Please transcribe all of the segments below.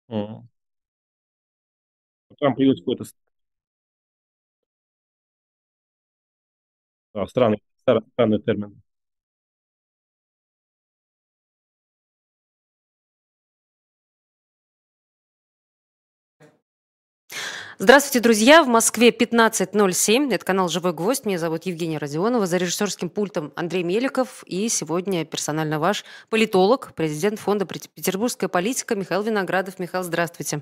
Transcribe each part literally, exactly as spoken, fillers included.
М. Там появился какой-то с а, странный стра странный термин. Здравствуйте, друзья! В Москве пятнадцать ноль семь. Это канал «Живой гвоздь». Меня зовут Евгения Родионова. За режиссерским пультом Андрей Меликов. И сегодня персонально ваш политолог, президент фонда «Пре- «Петербургская политика» Михаил Виноградов. Михаил, здравствуйте.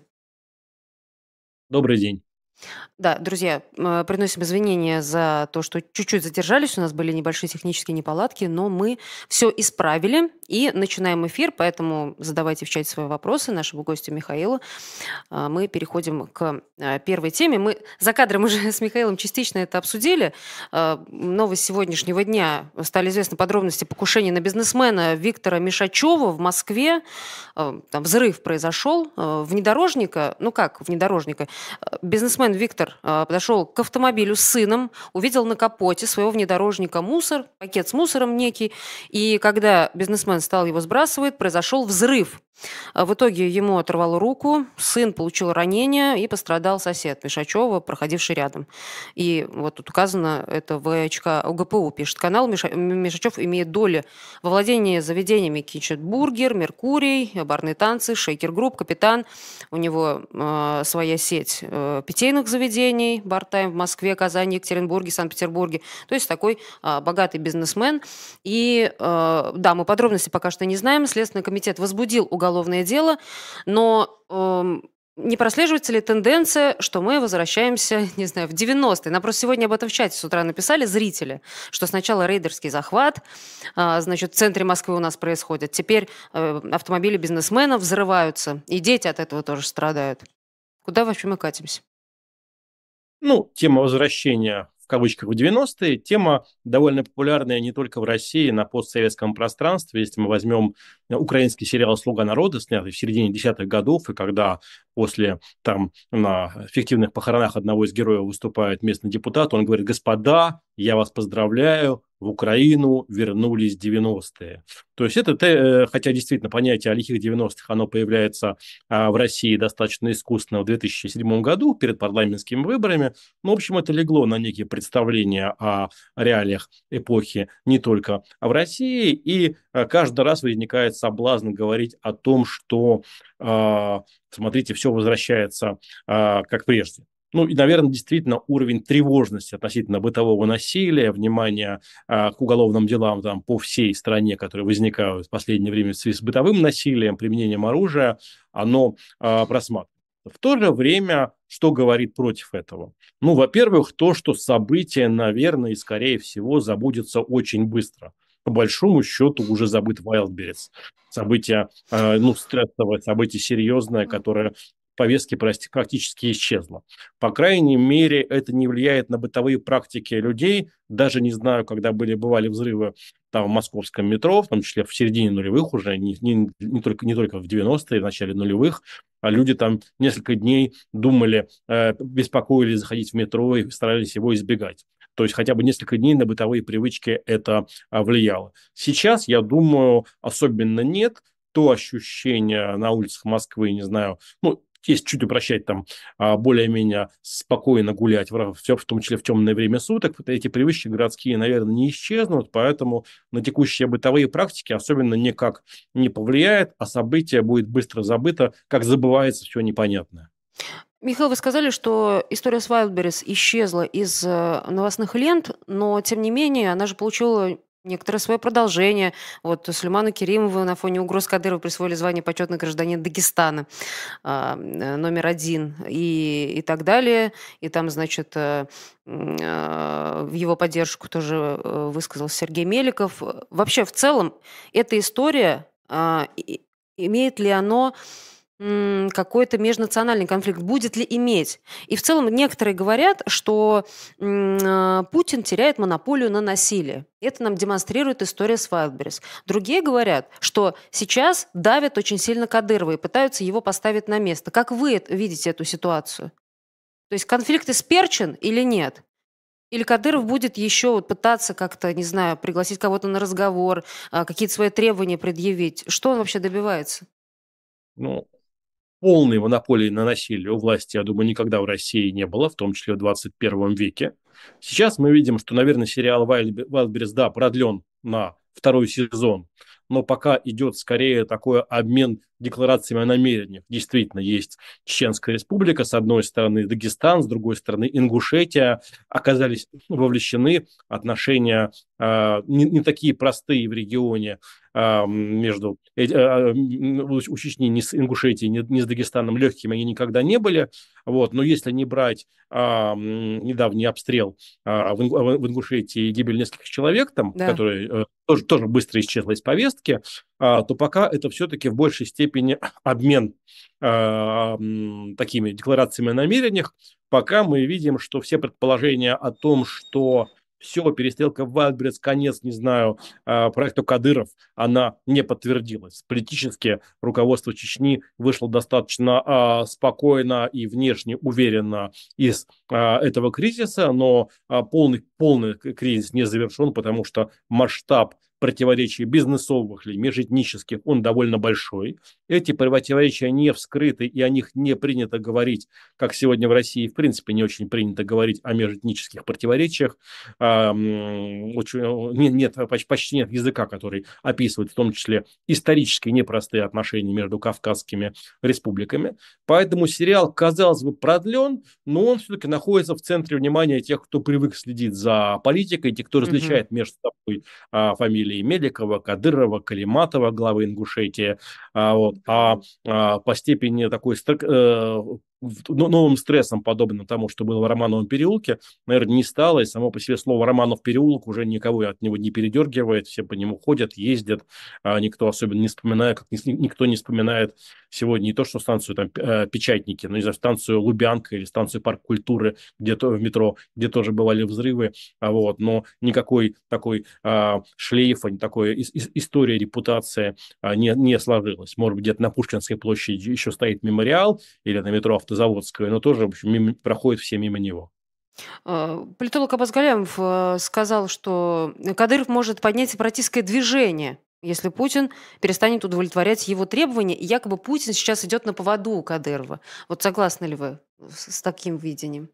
Добрый день. Да, друзья, м, приносим извинения за то, что чуть-чуть задержались. У нас были небольшие технические неполадки, но мы все исправили и начинаем эфир. Поэтому задавайте в чате свои вопросы нашему гостю Михаилу. А, мы переходим к а, первой теме. Мы за кадром уже с Михаилом частично это обсудили. А, Новость сегодняшнего дня. Стали известны подробности покушения на бизнесмена Виктора Мишачева в Москве. А, Там взрыв произошел а, внедорожника. Ну как внедорожника? А, Бизнесмен Виктор а, подошел к автомобилю с сыном, увидел на капоте своего внедорожника мусор, пакет с мусором некий. И когда бизнесмен стал его сбрасывать, произошел взрыв. А В итоге ему оторвало руку, сын получил ранение и пострадал сосед Мишачева, проходивший рядом. И вот тут указано, это ВЧК ОГПУ пишет канал, Миша- М- Мишачев имеет доли во владении заведениями Kitchen Бургер, Меркурий, барные танцы, Шейкер Групп, Капитан. У него э, своя сеть э, питейных заведений, Бартайм в Москве, Казани, Екатеринбурге, Санкт-Петербурге. То есть такой а, богатый бизнесмен. И э, да, мы подробности пока что не знаем. Следственный комитет возбудил уголовное дело, но эм, не прослеживается ли тенденция, что мы возвращаемся, не знаю, в девяностые? Нам просто сегодня об этом в чате с утра написали зрители, что сначала рейдерский захват, а, значит, в центре Москвы у нас происходит. Теперь э, автомобили бизнесменов взрываются, и дети от этого тоже страдают. Куда вообще мы катимся? Ну, тема возвращения в кавычках в девяностые, тема довольно популярная не только в России, на постсоветском пространстве. Если мы возьмем э, украинский сериал «Слуга народа», снятый в середине десятых годов, и когда после там на фиктивных похоронах одного из героев выступает местный депутат, он говорит: «Господа, я вас поздравляю, в Украину вернулись девяностые». То есть это, те- э, хотя действительно понятие о лихих девяностых, оно появляется а, в России достаточно искусственно в две тысячи седьмом году перед парламентскими выборами. Ну, в общем, это легло на некие представления о реалиях эпохи не только в России. И а, каждый раз возникает соблазн говорить о том, что, а, смотрите, все возвращается а, как прежде. Ну и, наверное, действительно уровень тревожности относительно бытового насилия, внимания а, к уголовным делам там, по всей стране, которые возникают в последнее время в связи с бытовым насилием, применением оружия, оно а, просматривается. В то же время, что говорит против этого? Ну, во-первых, то, что событие, наверное, и скорее всего забудется очень быстро. По большому счету уже забыт Wildberries. Событие, э, ну, стрессовое, событие серьезное, которое в повестке прости- практически исчезло. По крайней мере, это не влияет на бытовые практики людей. Даже не знаю, когда были, бывали взрывы там в московском метро, в том числе в середине нулевых уже, не, не, не, только, не только в девяностые, в начале нулевых, а люди там несколько дней думали, э, беспокоились заходить в метро и старались его избегать. То есть хотя бы несколько дней на бытовые привычки это а, влияло. Сейчас, я думаю, особенно нет. То ощущение на улицах Москвы, не знаю, ну, если чуть упрощать, там а, более-менее спокойно гулять, в, в том числе в темное время суток, эти привычки городские, наверное, не исчезнут, поэтому на текущие бытовые практики особенно никак не повлияет, а событие будет быстро забыто, как забывается все непонятное. Михаил, вы сказали, что история с Wildberries исчезла из э, новостных лент, но тем не менее она же получила некоторое свое продолжение. Вот Сулейману Керимову на фоне угроз Кадырова присвоили звание почетный гражданин Дагестана а, э, номер один и, и так далее. И там, значит, э, м, э, в его поддержку тоже э, высказался Сергей Меликов. Вообще, в целом, эта история, а, и- имеет ли оно М, какой-то межнациональный конфликт будет ли иметь? И в целом некоторые говорят, что м, а, Путин теряет монополию на насилие. Это нам демонстрирует история с Wildberries. Другие говорят, что сейчас давят очень сильно Кадырова и пытаются его поставить на место. Как вы это- видите эту ситуацию? То есть конфликт исперчен или нет? Или Кадыров будет еще вот пытаться как-то, не знаю, пригласить кого-то на разговор, а, какие-то свои требования предъявить? Что он вообще добивается? Ну, полной монополии на насилие у власти, я думаю, никогда в России не было, в том числе в двадцать первом веке. Сейчас мы видим, что, наверное, сериал «Вайлдберриз», да, продлен на второй сезон, но пока идет скорее такой обмен декларациями о намерениях. Действительно, есть Чеченская республика, с одной стороны Дагестан, с другой стороны Ингушетия, оказались вовлечены, отношения э, не, не такие простые в регионе, э, между э, э, у Чечни ни с Ингушетией, ни, ни с Дагестаном легкими они никогда не были. Вот. Но если не брать э, недавний обстрел э, в, Ингу, в Ингушетии и гибель нескольких человек, там, Да. который э, тоже, тоже быстро исчезла из повестки, то пока это все-таки в большей степени обмен э, такими декларациями о намерениях. Пока мы видим, что все предположения о том, что все, перестрелка в Вайлдберриз, конец, не знаю, э, проекту Кадыров, она не подтвердилась. Политически руководство Чечни вышло достаточно э, спокойно и внешне уверенно из э, этого кризиса, но э, полный, полный кризис не завершен, потому что масштаб противоречий бизнесовых или межэтнических, он довольно большой. Эти противоречия не вскрыты, и о них не принято говорить, как сегодня в России, в принципе, не очень принято говорить о межэтнических противоречиях. Нет, почти нет языка, который описывает в том числе исторически непростые отношения между кавказскими республиками. Поэтому сериал, казалось бы, продлен, но он все-таки находится в центре внимания тех, кто привык следить за политикой, тех, кто различает Мгм. между собой а, фамилии Меликова, Кадырова, Калиматова, главы Ингушетии. А, вот, а, а по степени такой э, новым стрессом, подобным тому, что было в Романовом переулке, наверное, не стало. И само по себе слово «Романов переулок» уже никого от него не передергивает. Все по нему ходят, ездят. А никто особенно не вспоминает, как никто не вспоминает сегодня не то, что станцию там, Печатники, но и за станцию Лубянка или станцию Парк культуры, где-то в метро, где тоже бывали взрывы. А вот, но никакой такой а, шлейфа, такой ис- ис- история, репутация а, не, не сложилась. Может быть, где-то на Пушкинской площади еще стоит мемориал или на метро Автозаводская, но тоже, в общем, мимо, проходят все мимо него. Э, Политолог Аббас Галямов э, сказал, что Кадыров может поднять сепаратистское движение, если Путин перестанет удовлетворять его требования, и якобы Путин сейчас идет на поводу у Кадырова. Вот согласны ли вы с, с таким видением?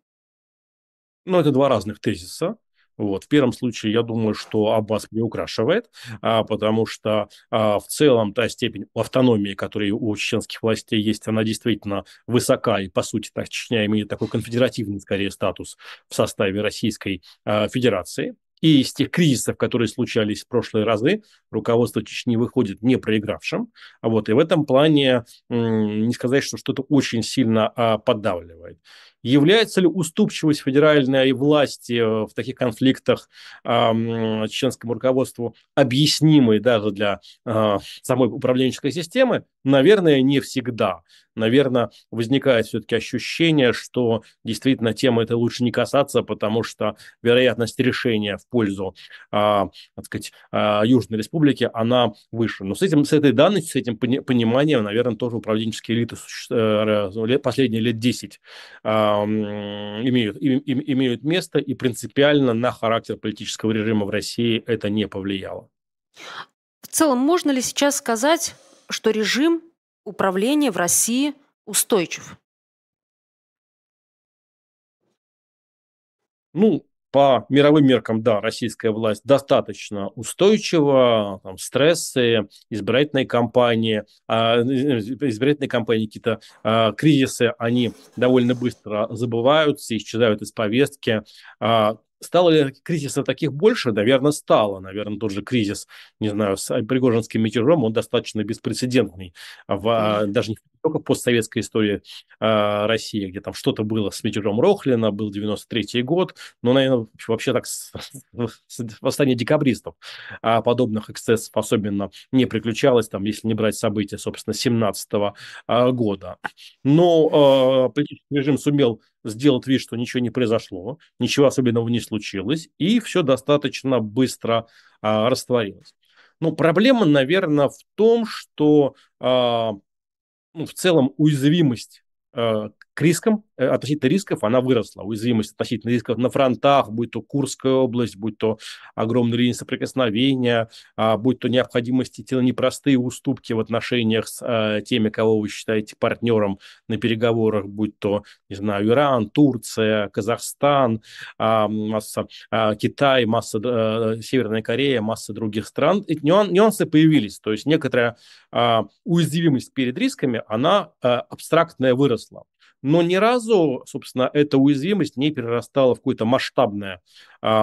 Но это два разных тезиса. Вот. В первом случае, я думаю, что Аббас приукрашивает, а, потому что а, в целом та степень автономии, которая у чеченских властей есть, она действительно высока, и, по сути, так, Чечня имеет такой конфедеративный, скорее, статус в составе Российской а, Федерации. И из тех кризисов, которые случались в прошлые разы, руководство Чечни выходит не проигравшим. А вот, и в этом плане м, не сказать, что что-то очень сильно а, поддавливает. Является ли уступчивость федеральной власти э, в таких конфликтах э, чеченскому руководству объяснимой даже для э, самой управленческой системы? Наверное, не всегда. Наверное, возникает все-таки ощущение, что действительно темы это лучше не касаться, потому что вероятность решения в пользу э, так сказать, э, Южной Республики, она выше. Но с, этим, с этой данностью, с этим пониманием, наверное, тоже управленческие элиты э, последние лет десять имеют, им, имеют место, и принципиально на характер политического режима в России это не повлияло. В целом, можно ли сейчас сказать, что режим управления в России устойчив? Ну, по мировым меркам, да, российская власть достаточно устойчива, там, стрессы, избирательные кампании, а, избирательные кампании, какие-то а, кризисы, они довольно быстро забываются, исчезают из повестки. А, Стало ли кризисов таких больше? Наверное, стало. Наверное, тот же кризис, не знаю, с Пригожинским мятежом, он достаточно беспрецедентный. В, Мгм. даже не только в постсоветской истории а, России, где там что-то было с мятежом Рохлина, был девяносто третий год, но, наверное, вообще так с, с восстание декабристов а подобных эксцессов особенно не приключалось, там, если не брать события, собственно, семнадцатого года. Но э, политический режим сумел сделать вид, что ничего не произошло, ничего особенного не случилось, и все достаточно быстро э, растворилось. Ну, проблема, наверное, в том, что э, ну, в целом уязвимость э, к рискам, э, относительно рисков она выросла. Уязвимость относительно рисков на фронтах, будь то Курская область, будь то огромные линии соприкосновения, а, будь то необходимость идти на непростые уступки в отношениях с а, теми, кого вы считаете партнером на переговорах, будь то, не знаю, Иран, Турция, Казахстан, а, масса, а, Китай, масса, а, Северная Корея, масса других стран. Эти нюан, нюансы появились, то есть некоторая а, уязвимость перед рисками, она а, абстрактная выросла. Но ни разу, собственно, эта уязвимость не перерастала в какой-то масштабное, а,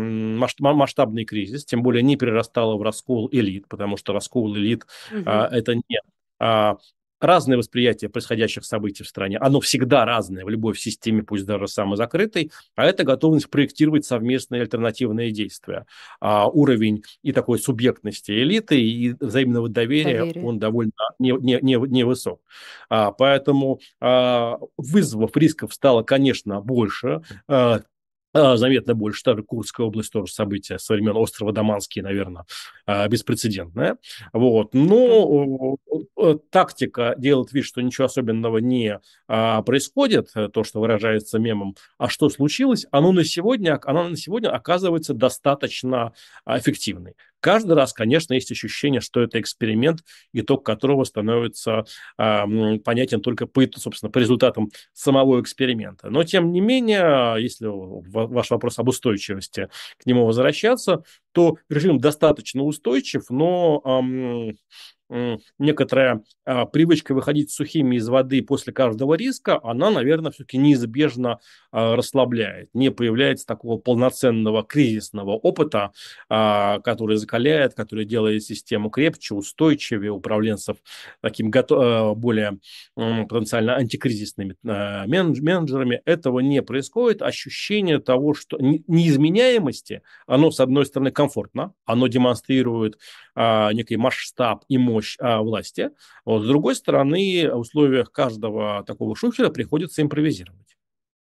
масштабный кризис, тем более не перерастала в раскол элит, потому что раскол элит а, Мгм. это не а, разное восприятие происходящих событий в стране. Оно всегда разное в любой системе, пусть даже самой закрытой, а это готовность проектировать совместные альтернативные действия. А, уровень и такой субъектности элиты, и взаимного доверия, Доверие. он довольно невысок. Не, не, не высок. а, поэтому а, вызовов, рисков стало, конечно, больше. А, а, заметно больше. Та же Курская область, тоже событие со времен острова Даманский, наверное, а, беспрецедентное. Вот. Это правда. Но э, тактика делать вид, что ничего особенного не а, происходит, э, то, что выражается мемом, а что случилось, оно на сегодня, оно на сегодня оказывается достаточно а, эффективной. Каждый раз, конечно, есть ощущение, что это эксперимент, итог которого становится а, м, понятен только по, собственно, по результатам самого эксперимента. Но, тем не менее, если ва- ваш вопрос об устойчивости к нему возвращаться, то режим достаточно устойчив, но ам, м, некоторая а, привычка выходить сухими из воды после каждого риска, она, наверное, все-таки неизбежно а, расслабляет. Не появляется такого полноценного кризисного опыта, а, который закаляет, который делает систему крепче, устойчивее, управленцев таким гото- э, более м, потенциально антикризисными э, менедж- менеджерами. Этого не происходит. Ощущение того, что не- неизменяемости, оно, с одной стороны, комфортно, оно демонстрирует а, некий масштаб и мощь а, власти. Вот, с другой стороны, в условиях каждого такого шухера приходится импровизировать.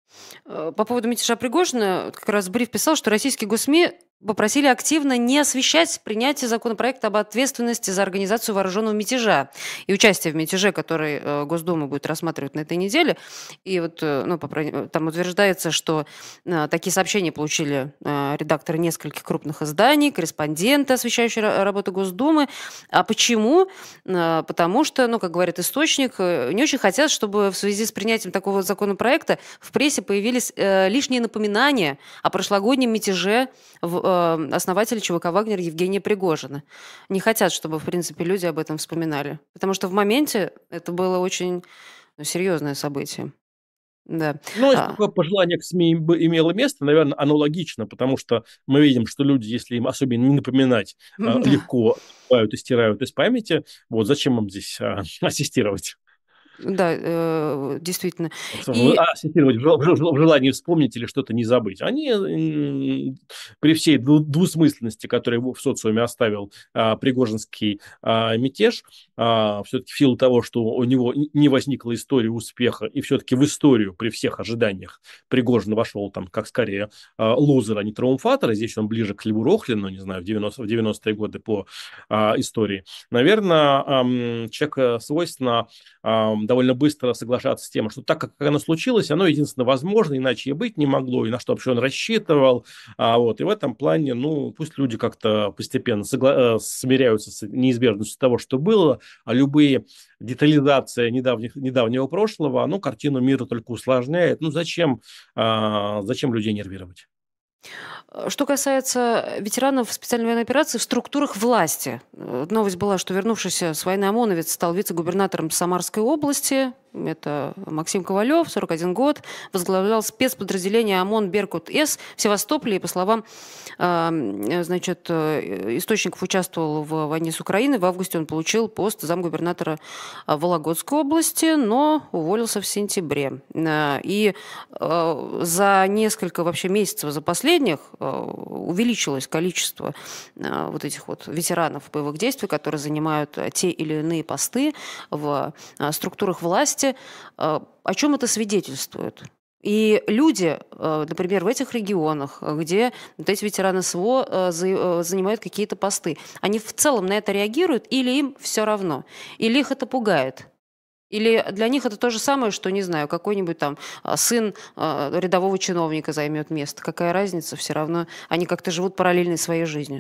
Э, По поводу мятежа Пригожина, вот как раз Бриф писал, что российские госсми попросили активно не освещать принятие законопроекта об ответственности за организацию вооруженного мятежа и участие в мятеже, который э, Госдума будет рассматривать на этой неделе. И вот э, ну, по крайней мере, там утверждается, что э, такие сообщения получили э, редакторы нескольких крупных изданий, корреспонденты, освещающие ра- работу Госдумы. А почему? Э, Потому что, ну, как говорит источник, э, не очень хотят, чтобы в связи с принятием такого законопроекта в прессе появились э, лишние напоминания о прошлогоднем мятеже в, э, основателя ЧВК «Вагнер» Евгения Пригожина. Не хотят, чтобы, в принципе, люди об этом вспоминали. Потому что в моменте это было очень ну, серьезное событие. Да. Ну, если А, такое пожелание к СМИ бы имело место, наверное, оно логично, потому что мы видим, что люди, если им особенно не напоминать, а, да. легко забывают и стирают из памяти. Вот зачем им здесь а, ассистировать? Да, э, действительно. В- И ассистировать в жел- в жел- в желании вспомнить или что-то не забыть. Они м, при всей дву- двусмысленности, которую в социуме оставил а, Пригожинский а, мятеж, все-таки в силу того, что у него н- не возникла история успеха, и все-таки в историю при всех ожиданиях Пригожин вошел там как скорее а, лузер, а не триумфатор, и здесь он ближе к Льву Рохлину, не знаю, в девяностые, в девяностые годы по а, истории. Наверное, человек свойственно а, довольно быстро соглашаться с тем, что так, как оно случилось, оно единственно возможно, иначе и быть не могло, и на что вообще он рассчитывал. А, вот, и в этом плане, ну, пусть люди как-то постепенно согла- э, смиряются с неизбежностью того, что было, а любые детализация недавних, недавнего прошлого, ну, картину мира только усложняет. Ну, зачем, а, зачем людей нервировать? Э, Что касается ветеранов специальной военной операции в структурах власти. Э, Новость была, что вернувшийся с войны ОМОНовец стал вице-губернатором Самарской области. Это Максим Ковалев, сорок один год, возглавлял спецподразделение ОМОН «Беркут-С» в Севастополе. И, по словам э, значит, э, источников, участвовал в войне с Украиной. В августе он получил пост замгубернатора э, Вологодской области, но уволился в сентябре. Э, И э, за несколько вообще месяцев, за последних, э, увеличилось количество э, вот этих вот ветеранов боевых действий, которые занимают э, те или иные посты в э, структурах власти. Э, О чем это свидетельствует? И люди, э, например, в этих регионах, э, где вот эти ветераны СВО э, за- э, занимают какие-то посты, они в целом на это реагируют или им все равно? Или их это пугает? Или для них это то же самое, что, не знаю, какой-нибудь там а, сын а, рядового чиновника займет место. Какая разница? Все равно они как-то живут параллельной своей жизнью.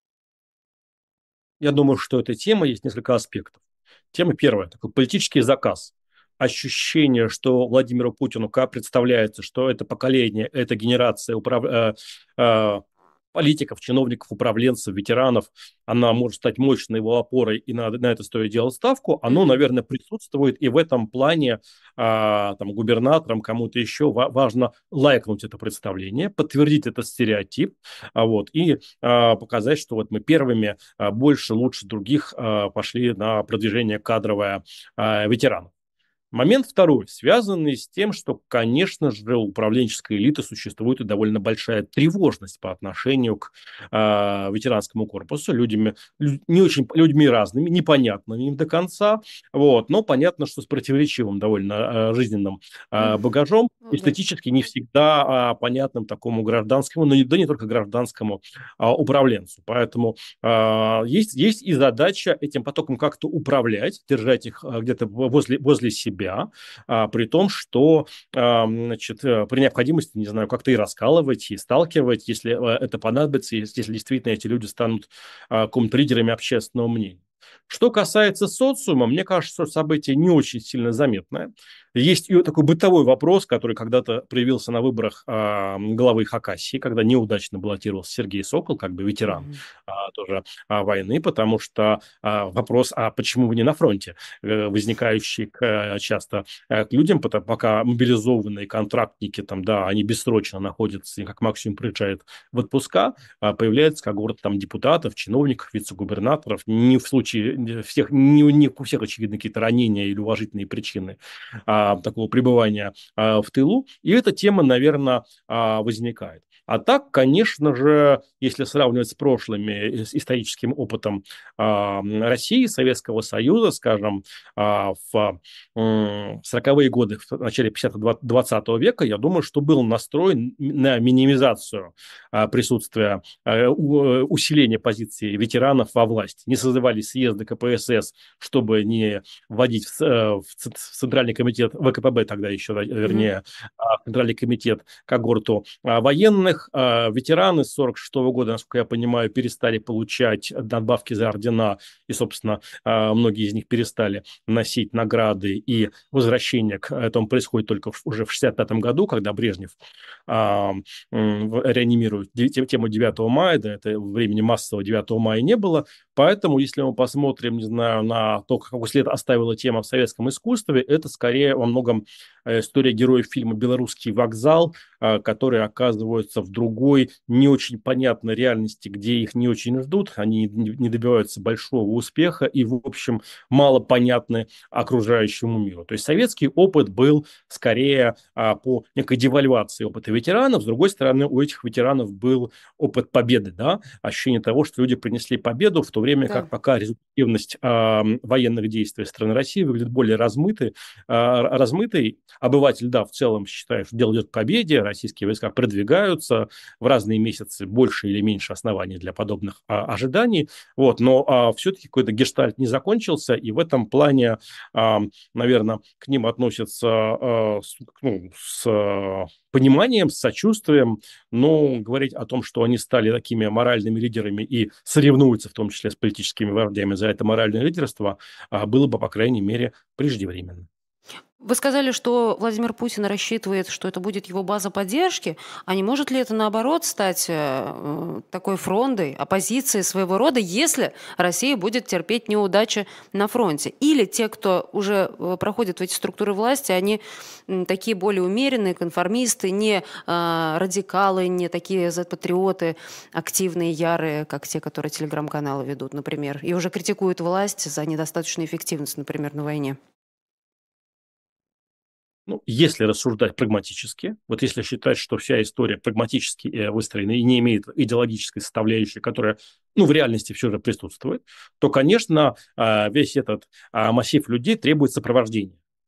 Я думаю, что эта тема есть несколько аспектов. Тема первая – такой политический заказ. Ощущение, что Владимиру Путину как представляется, что это поколение, эта генерация управ... э, э, политиков, чиновников, управленцев, ветеранов, она может стать мощной его опорой, и на, на это стоит делать ставку, оно, Мгм. наверное, присутствует, и в этом плане а, там, губернаторам, кому-то еще ва- важно лайкнуть это представление, подтвердить этот стереотип, а, вот, и а, показать, что вот мы первыми а, больше, лучше других а, пошли на продвижение кадровое а, ветеранов. Момент второй, связанный с тем, что, конечно же, у управленческой элиты существует и довольно большая тревожность по отношению к э, ветеранскому корпусу, людьми, лю- не очень, людьми разными, непонятными им до конца, вот, но понятно, что с противоречивым довольно э, жизненным э, М, багажом, ну да. эстетически не всегда а, понятным такому гражданскому, но не, да не только гражданскому а, управленцу. Поэтому а, есть, есть и задача этим потоком как-то управлять, держать их а, где-то возле, возле себя, а, при том, что а, значит, э, при необходимости, не знаю, как-то и раскалывать, и сталкивать, если а, это понадобится, если, если действительно эти люди станут а, какими-то лидерами общественного мнения. Что касается социума, мне кажется, что событие не очень сильно заметное. Есть и такой бытовой вопрос, который когда-то проявился на выборах а, главы Хакасии, когда неудачно баллотировался Сергей Сокол, как бы ветеран Мгм. а, тоже а, войны, потому что а, вопрос, а почему вы не на фронте, э, возникающий к, э, часто э, к людям, потому, пока мобилизованные контрактники, там, да, они бессрочно находятся и как максимум приезжают в отпуска, а, появляется когорта там депутатов, чиновников, вице-губернаторов, не в случае не всех, не, не у всех очевидно какие-то ранения или уважительные причины а, такого пребывания а, в тылу, и эта тема, наверное, а, возникает. А так, конечно же, если сравнивать с прошлыми, с историческим опытом а, России, Советского Союза, скажем, а, в м, сороковые годы, в начале двадцатого века, я думаю, что был настроен на минимизацию а, присутствия, а, у- усиления позиции ветеранов во власти. Не созывались съезды ка пэ эс эс, чтобы не вводить в, э, в ц- в Центральный комитет, вэ ка пэ бэ тогда еще, да, Мгм. вернее, а, в Центральный комитет когорту а, военных. А, ветераны с сорок шестого года, насколько я понимаю, перестали получать надбавки за ордена, и, собственно, а, многие из них перестали носить награды, и возвращение к этому происходит только в- уже в шестьдесят пятом году, когда Брежнев а, м, в- реанимирует де- те- тему девятого мая, да, это времени массового девятого мая не было, поэтому, если мы посмотрим, не знаю, на то, какой след оставила тема в советском искусстве, это скорее во многом э, история героев фильма «Белорусский вокзал», а, которые оказываются в другой, не очень понятной реальности, где их не очень ждут, они не не добиваются большого успеха и, в общем, мало понятны окружающему миру. То есть советский опыт был скорее а, по некой девальвации опыта ветеранов, с другой стороны, у этих ветеранов был опыт победы, да, ощущение того, что люди принесли победу, в то время Да. как пока результативность а, военных действий страны России выглядит более размытой, а, размытой. Обыватель, да, в целом считает, что дело идет к победе, российские войска продвигаются в разные месяцы, больше или меньше оснований для подобных а, ожиданий, вот, но а, все-таки какой-то гештальт не закончился, и в этом плане, а, наверное, к ним относятся а, с, ну, с а, пониманием, с сочувствием, но говорить о том, что они стали такими моральными лидерами и соревнуются в том числе с политическими вождями за это моральное лидерство, а, было бы, по крайней мере, преждевременно. Вы сказали, что Владимир Путин рассчитывает, что это будет его база поддержки, а не может ли это, наоборот, стать э, такой фрондой, оппозицией своего рода, если Россия будет терпеть неудачи на фронте? Или те, кто уже э, проходит в эти структуры власти, они м, такие более умеренные, конформисты, не а, радикалы, не такие зет-патриоты, активные, ярые, как те, которые телеграм-каналы ведут, например, и уже критикуют власть за недостаточную эффективность, например, на войне? Ну, если рассуждать прагматически, вот если считать, что вся история прагматически э, выстроена и не имеет идеологической составляющей, которая, ну, в реальности все же присутствует, то, конечно, а, весь этот а, массив людей требует сопровождения.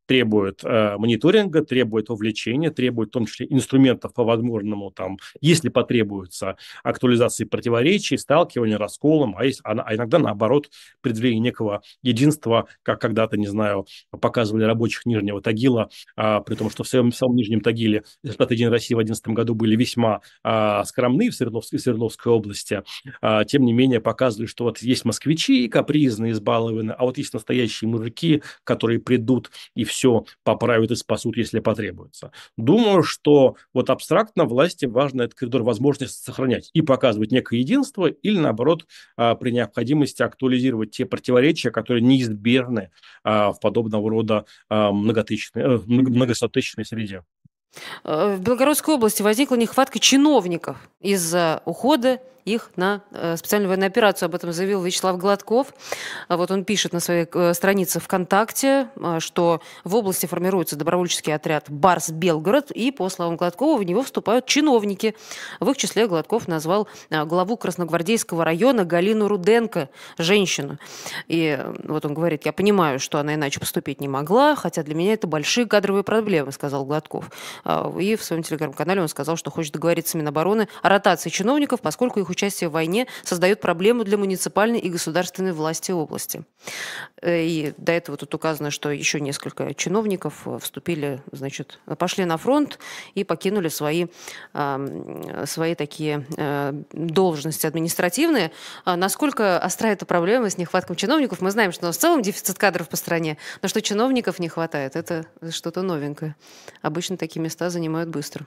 требует э, мониторинга, требует вовлечения, требует в том числе инструментов по возможному, там, если потребуется, актуализации противоречий, сталкивания, расколом, а, есть, а, а иногда, наоборот, предъявление некого единства, как когда-то, не знаю, показывали рабочих Нижнего Тагила, а, при том, что в самом, в самом Нижнем Тагиле результаты Единой России в две тысячи одиннадцатом году были весьма а, скромны в Свердловской, Свердловской области, а, тем не менее показывали, что вот есть москвичи капризные, избалованные, а вот есть настоящие мужики, которые придут и все поправят и спасут, если потребуется. Думаю, что вот абстрактно власти важно этот коридор возможности сохранять и показывать некое единство, или наоборот, а, при необходимости актуализировать те противоречия, которые неизбежны а, в подобного рода а, многотысячной, э, многостотысячной среде. Э, В Белгородской области возникла нехватка чиновников из-за ухода их на э, специальную военную операцию. Об этом заявил Вячеслав Гладков. А Вот он пишет на своей э, странице ВКонтакте, э, что в области формируется добровольческий отряд «Барс Белгород», и, по словам Гладкова, в него вступают чиновники. В их числе Гладков назвал э, главу Красногвардейского района Галину Руденко, женщину. И э, вот он говорит: «Я понимаю, что она иначе поступить не могла, хотя для меня это большие кадровые проблемы», сказал Гладков. А, И в своем телеграм-канале он сказал, что хочет договориться с Минобороны о ротации чиновников, поскольку их участие в войне создает проблему для муниципальной и государственной власти области. Э, И до этого тут указано, что еще несколько чиновников э, вступили, значит, пошли на фронт и покинули свои, ам, свои такие э, должности административные. А Насколько остра эта проблема с нехваткой чиновников? Мы знаем, что у нас в целом дефицит кадров по стране, но что чиновников не хватает, это что-то новенькое. Обычно такие места занимают быстро.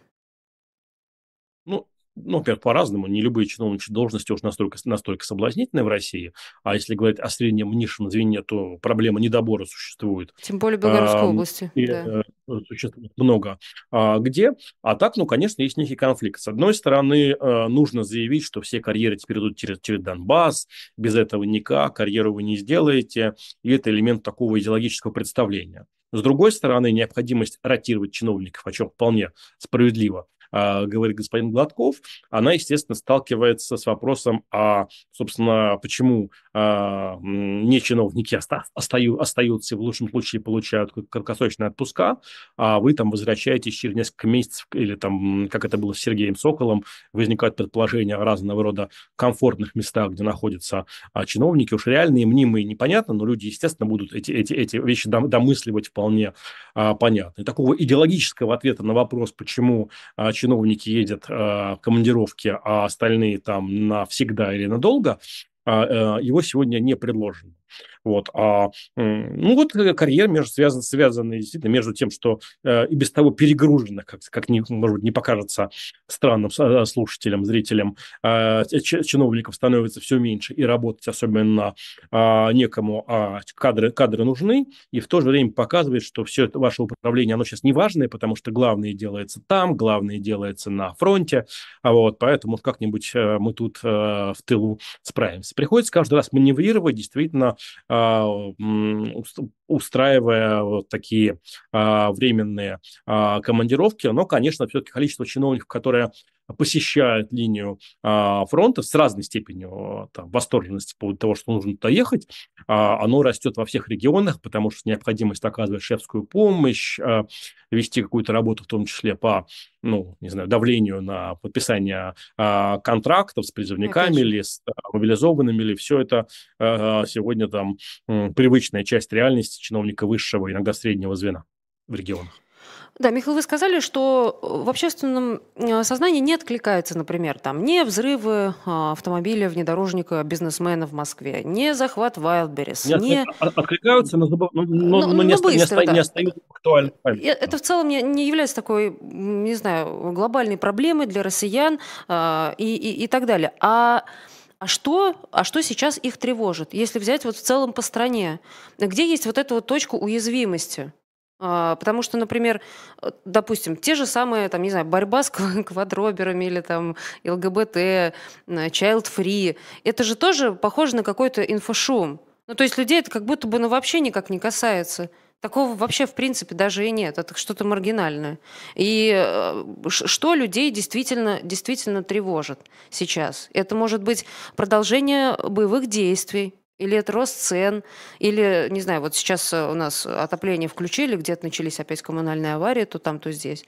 Ну, ну, во-первых, по-разному. Не любые чиновничьи должности уж настолько, настолько соблазнительны в России. А если говорить о среднем низшем звене, то проблема недобора существует. Тем более в Белгородской Ам, области, и, да. э, Существует много а, где. А так, ну, конечно, есть некий конфликт. С одной стороны, э, нужно заявить, что все карьеры теперь идут через, через Донбасс. Без этого никак. Карьеру вы не сделаете. И это элемент такого идеологического представления. С другой стороны, необходимость ротировать чиновников, о чем вполне справедливо а, говорит господин Гладков, она, естественно, сталкивается с вопросом, а, собственно, почему а, м, не чиновники оста- остаю- остаются, в лучшем случае получают к- краткосрочные отпуска, а вы там возвращаетесь через несколько месяцев, или там, м, как это было с Сергеем Соколом, возникают предположения о разного рода комфортных местах, где находятся а, чиновники, уж реальные, мнимые, непонятно, но люди, естественно, будут эти, эти, эти вещи дом- домысливать вполне а, понятно. И такого идеологического ответа на вопрос, почему а, чиновники ездят а, в командировки, а остальные там навсегда или надолго, а, э, его сегодня не предложено. Вот. А, м, ну вот э, карьера между, связан, связана действительно между тем, что э, и без того перегружено, как, как не, может быть, не покажется странным с- э, слушателям, зрителям, э, ч- чиновников становится все меньше, и работать особенно а, некому, а кадры, кадры нужны, и в то же время показывает, что все это ваше управление, оно сейчас не важное, потому что главное делается там, главное делается на фронте, а вот, поэтому как-нибудь э, мы тут э, в тылу справимся. Приходится каждый раз маневрировать, действительно, а, м, уст- устраивая вот такие а, временные а, командировки, но, конечно, все-таки количество чиновников, которые посещают линию а, фронта с разной степенью там, восторженности по поводу того, что нужно туда ехать, а, оно растет во всех регионах, потому что необходимость оказывать шефскую помощь, а, вести какую-то работу, в том числе по, ну, не знаю, давлению на подписание а, контрактов с Опять призывниками же. или с а, мобилизованными, или все это а, сегодня там м, привычная часть реальности чиновника высшего, иногда среднего звена в регионах. Да, Михаил, вы сказали, что э, в общественном э, сознании не откликается, например, там, не взрывы а, автомобиля внедорожника бизнесмена в Москве, не захват Wildberries, Не отклик- не... а- Откликаются, но, забы- но, но- Ну, но не, ну, оста- не, быстро, оста- не да. остаются в актуальной Э, памяти. Это в целом не, не является такой, м, не знаю, глобальной проблемой для россиян а, и, и, и так далее. А а что, а что сейчас их тревожит, если взять вот в целом по стране? Где есть вот эта вот точка уязвимости? А, Потому что, например, э, допустим, те же самые, там, не знаю, борьба с ква- квадроберами или там ЛГБТ, м, child free, это же тоже похоже на какой-то инфошум. Ну, то есть людей это как будто бы ну, вообще никак не касается. Такого вообще, в принципе, даже и нет. Это что-то маргинальное. И э, ш- что людей действительно, действительно тревожит сейчас? Это может быть продолжение боевых действий. Или это рост цен, или, не знаю, вот сейчас э, у нас отопление включили, где-то начались опять коммунальные аварии, то там, то здесь.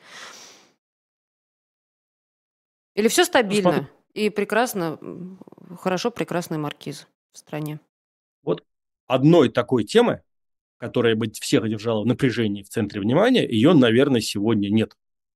Или все Ну, смотри, стабильно и прекрасно, м, хорошо, прекрасный маркиз в стране. вот одной такой темы, которая бы всех держала в напряжении, в центре внимания, ее, наверное, сегодня нет.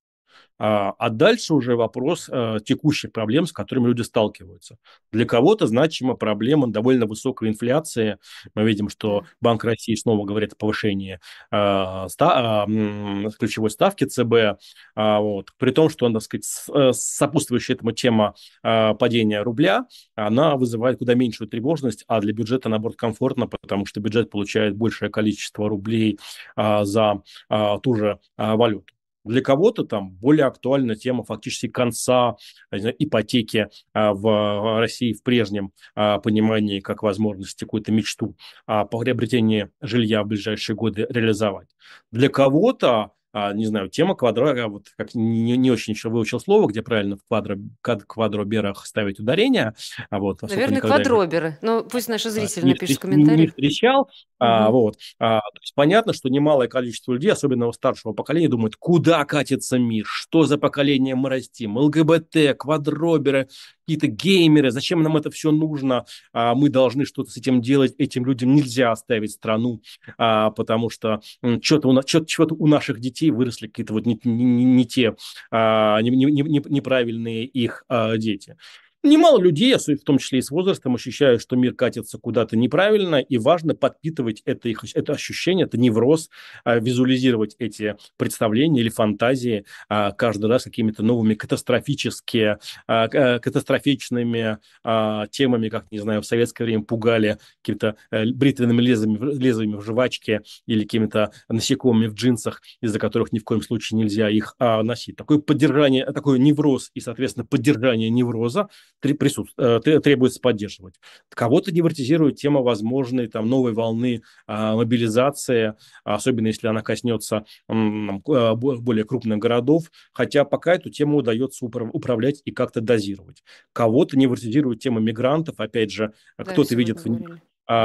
А, а дальше уже вопрос э, текущих проблем, с которыми люди сталкиваются. Для кого-то значима проблема довольно высокой инфляции. Мы видим, что Да. Банк России снова говорит о повышении э, ста- э, м, ключевой ставки ЦБ. А, вот. При том, что, так сказать, с- э, сопутствующая этому тема э, падения рубля, она вызывает куда меньшую тревожность, а для бюджета, наоборот, комфортно, потому что бюджет получает большее количество рублей а, за а, ту же а, валюту. Для кого-то там более актуальна тема фактически конца не знаю, ипотеки а, в России в прежнем а, понимании как возможности какую-то мечту а, по приобретению жилья в ближайшие годы реализовать. Для кого-то а, не знаю, тема квадро, вот как не, не очень еще выучил слово, где правильно в квадро, квад- квадроберах ставить ударение, а вот, поскольку Наверное, никогда их квадроберы. Ну, пусть наши а, зрители не, напишут в встреч- не комментариях. встречал. А, Мгм. вот. А, то есть понятно, что немалое количество людей, особенно у старшего поколения, думают, куда катится мир, что за поколение мы растим, ЛГБТ, квадроберы, какие-то геймеры, зачем нам это все нужно, а, мы должны что-то с этим делать, этим людям нельзя оставить страну, а, потому что м, что-то у, нас, что-то, что-то у наших детей выросли какие-то вот не, не, не, не те, а, не, не, не, неправильные их а, дети. Немало людей, в том числе и с возрастом, ощущают, что мир катится куда-то неправильно, и важно подпитывать это, их, это ощущение, это невроз, а, визуализировать эти представления или фантазии а, каждый раз какими-то новыми катастрофическими, а, к- катастрофичными а, темами, как, не знаю, в советское время пугали какими-то э, бритвенными лезвиями, лезвиями в жвачке или какими-то насекомыми в джинсах, из-за которых ни в коем случае нельзя их а, носить. Такое поддержание, такой невроз и, соответственно, поддержание невроза тре- присутств- э, тре- требуется поддерживать. Кого-то невротизирует тема возможной там, новой волны а, мобилизации, особенно если она коснется м, э, бо- более крупных городов, хотя пока эту тему удается упра- управлять и как-то дозировать. Кого-то невротизирует тема мигрантов, опять же, Да, кто-то видит сегодня в них говорили.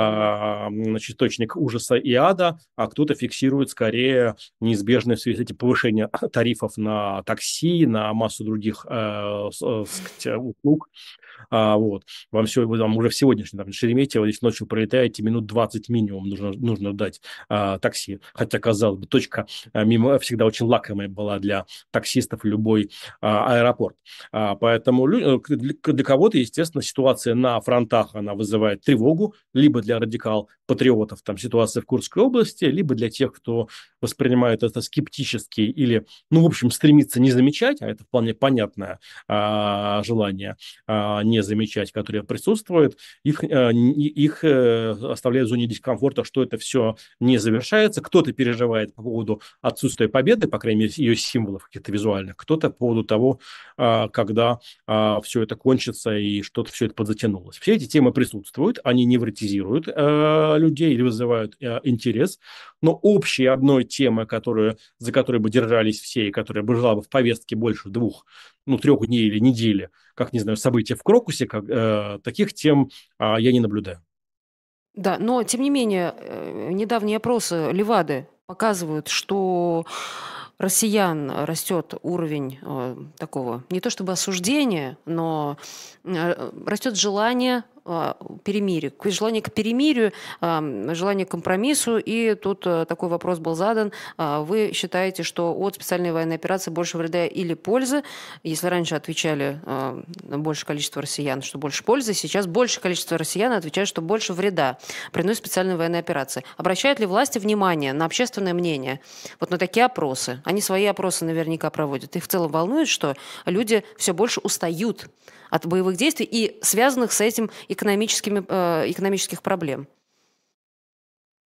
а, значит, источник ужаса и ада, а кто-то фиксирует скорее неизбежное в связи с этим повышение тарифов на такси, на массу других э, с- э, сказать, услуг. А, вот. Вам, все, вам уже в сегодняшнем там, Шереметьево, если ночью пролетаете, минут двадцать минимум нужно, нужно дать а, такси. Хотя, казалось бы, точка а, мимо всегда очень лакомая была для таксистов любой а, аэропорт. А, поэтому лю- э, для, для кого-то, естественно, ситуация на фронтах, она вызывает тревогу, либо для радикал-патриотов, там, ситуация в Курской области, либо для тех, кто воспринимает это скептически или, ну, в общем, стремится не замечать, а это вполне понятное а, желание, а, не замечать, которые присутствуют, их, э, их э, оставляют в зоне дискомфорта, что это все не завершается. Кто-то переживает по поводу отсутствия победы, по крайней мере, ее символов каких-то визуальных, кто-то по поводу того, а, когда а, все это кончится и что-то все это подзатянулось. Все эти темы присутствуют, они невротизируют э, людей или вызывают э, интерес, но общей одной темы, которую, за которой бы держались все и которая бы жила бы в повестке больше двух, ну, трех дней или недели, как, не знаю, события в Крокусе, как, э, таких тем а, я не наблюдаю. Да, но тем не менее, э, недавние опросы Левады показывают, что россиян растет уровень э, такого не то чтобы осуждения, но э, растет желание э, перемирию, к- желание к перемирию, э, желание к компромиссу. И тут э, такой вопрос был задан. А Вы считаете, что от специальной военной операции больше вреда или пользы? Если раньше отвечали э, больше количество россиян, что больше пользы, сейчас больше количество россиян отвечает, что больше вреда приносит специальная военная операция. Обращают ли власти внимание на общественное мнение? Вот на такие опросы. Они свои опросы наверняка проводят. Их в целом волнует, что люди все больше устают от боевых действий и связанных с этим экономическими, э, экономических проблем.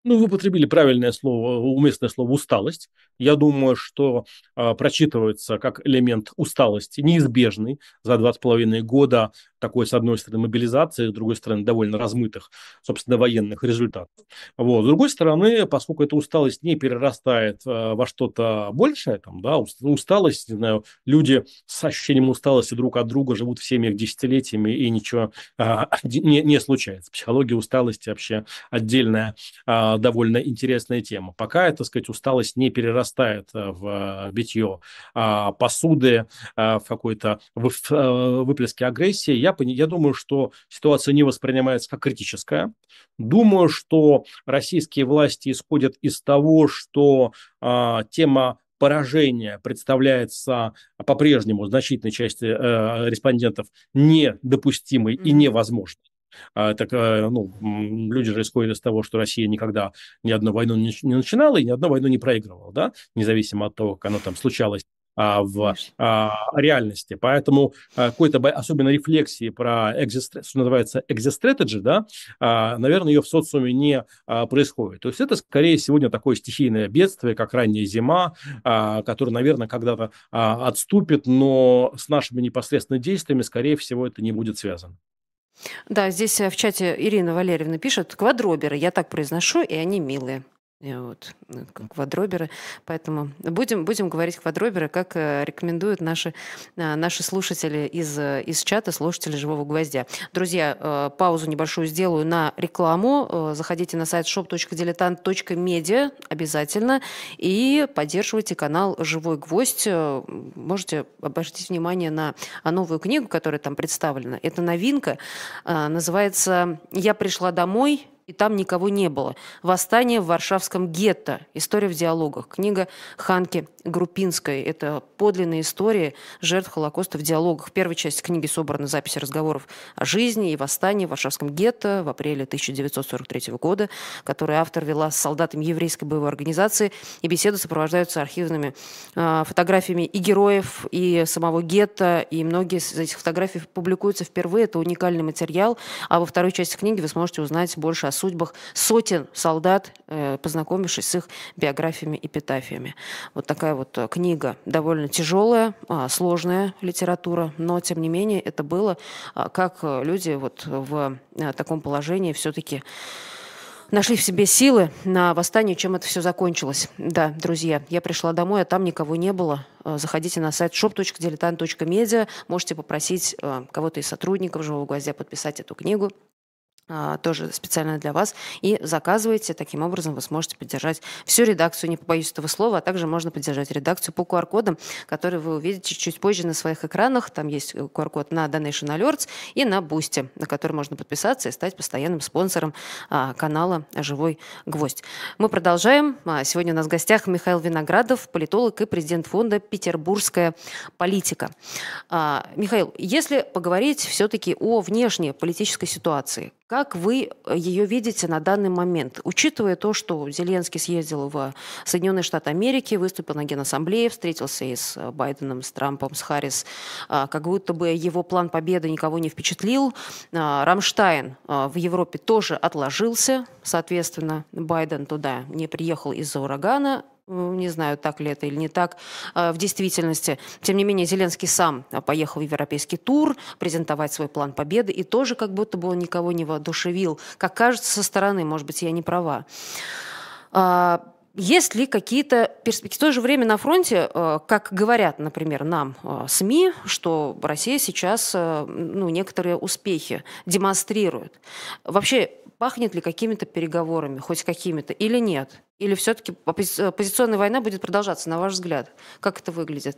Ну, вы употребили правильное слово, уместное слово «усталость». Я думаю, что э, прочитывается как элемент усталости, неизбежный за два с половиной года такой, с одной стороны, мобилизации, с другой стороны, довольно размытых, собственно, военных результатов. Вот. С другой стороны, поскольку эта усталость не перерастает э, во что-то большее, там, да, усталость, не знаю, люди с ощущением усталости друг от друга живут в семьях десятилетиями, и ничего э, не, не случается. Психология усталости вообще отдельная а, довольно интересная тема. Пока, так сказать, усталость не перерастает а, в а, битье а, посуды, а, в какой-то в, в, а, выплеске агрессии, я, пони- я думаю, что ситуация не воспринимается как критическая. Думаю, что российские власти исходят из того, что а, тема поражения представляется по-прежнему значительной части э, респондентов недопустимой и Мгм. невозможной. А, так, э, ну, м, люди же исходят из того, что Россия никогда ни одну войну не, не начинала и ни одну войну не проигрывала, да, независимо от того, как оно там случалось а, в Конечно. а, реальности. Поэтому а, какой-то, бо- особенно рефлексии про exit, что называется exit strategy, да, а, наверное, ее в социуме не а, происходит. То есть это скорее сегодня такое стихийное бедствие, как ранняя зима, а, которое, наверное, когда-то а, отступит, но с нашими непосредственными действиями, скорее всего, это не будет связано. Да, здесь э, в чате Ирина Валерьевна пишет: квадроберы, я так произношу, и они милые. Э, Вот, э, к- квадроберы. Поэтому будем, будем говорить квадроберы, как э, рекомендуют наши, а, наши слушатели из, э, из чата, слушатели «Живого гвоздя». Друзья, э, паузу небольшую сделаю на рекламу. Э, Заходите на сайт shop точка diletant точка media обязательно и поддерживайте канал «Живой гвоздь». Э, Можете обратить внимание на а, новую книгу, которая там представлена. Это новинка. А, Называется «Я пришла домой, и там никого не было. Восстание в Варшавском гетто. История в диалогах». Книга Ханки Группинской. Это подлинные истории жертв Холокоста в диалогах. В первой части книги собраны записи разговоров о жизни и восстании в Варшавском гетто в апреле тысяча девятьсот сорок третьего года, которые автор вела с солдатами еврейской боевой организации. И беседы сопровождаются архивными а, фотографиями и героев, и самого гетто. И многие из этих фотографий публикуются впервые. Это уникальный материал. А во второй части книги вы сможете узнать больше о судьбах сотен солдат, э, познакомившись с их биографиями и эпитафиями. Вот такая вот э, книга, довольно тяжелая, а, сложная литература, но тем не менее это было, а, как э, люди вот в э, таком положении все-таки нашли в себе силы на восстание, чем это все закончилось. Да, друзья, я пришла домой, а там никого не было. Э, Заходите на сайт shop точка diletant точка media, можете попросить э, кого-то из сотрудников «Живого гвоздя» подписать эту книгу, а, тоже специально для вас, и заказывайте. Таким образом вы сможете поддержать всю редакцию, не побоюсь этого слова, а также можно поддержать редакцию по ку ар-кодам, которые вы увидите чуть позже на своих экранах. Там есть ку ар-код на Donation Alerts и на Boosty, на который можно подписаться и стать постоянным спонсором а, канала «Живой гвоздь». Мы продолжаем. А, Сегодня у нас в гостях Михаил Виноградов, политолог и президент фонда «Петербургская политика». А, Михаил, если поговорить все-таки о внешней политической ситуации, как вы ее видите на данный момент, учитывая то, что Зеленский съездил в Соединенные Штаты Америки, выступил на Генассамблее, встретился и с Байденом, с Трампом, с Харрис, а, как будто бы его план победы никого не впечатлил. А, Рамштайн а, в Европе тоже отложился, соответственно, Байден туда не приехал из-за урагана. М, Не знаю, так ли это или не так а, в действительности. Тем не менее, Зеленский сам а, поехал в европейский тур презентовать свой план победы, и тоже как будто бы он никого не воодушевил. Как кажется со стороны, может быть, я не права. А, Есть ли какие-то перспективы? В то же время на фронте, э, как говорят, например, нам э, СМИ, что Россия сейчас э, ну, некоторые успехи демонстрирует. Вообще, пахнет ли какими-то переговорами, хоть какими-то, или нет? Или все-таки оппозиционная война будет продолжаться, на ваш взгляд? Как это выглядит?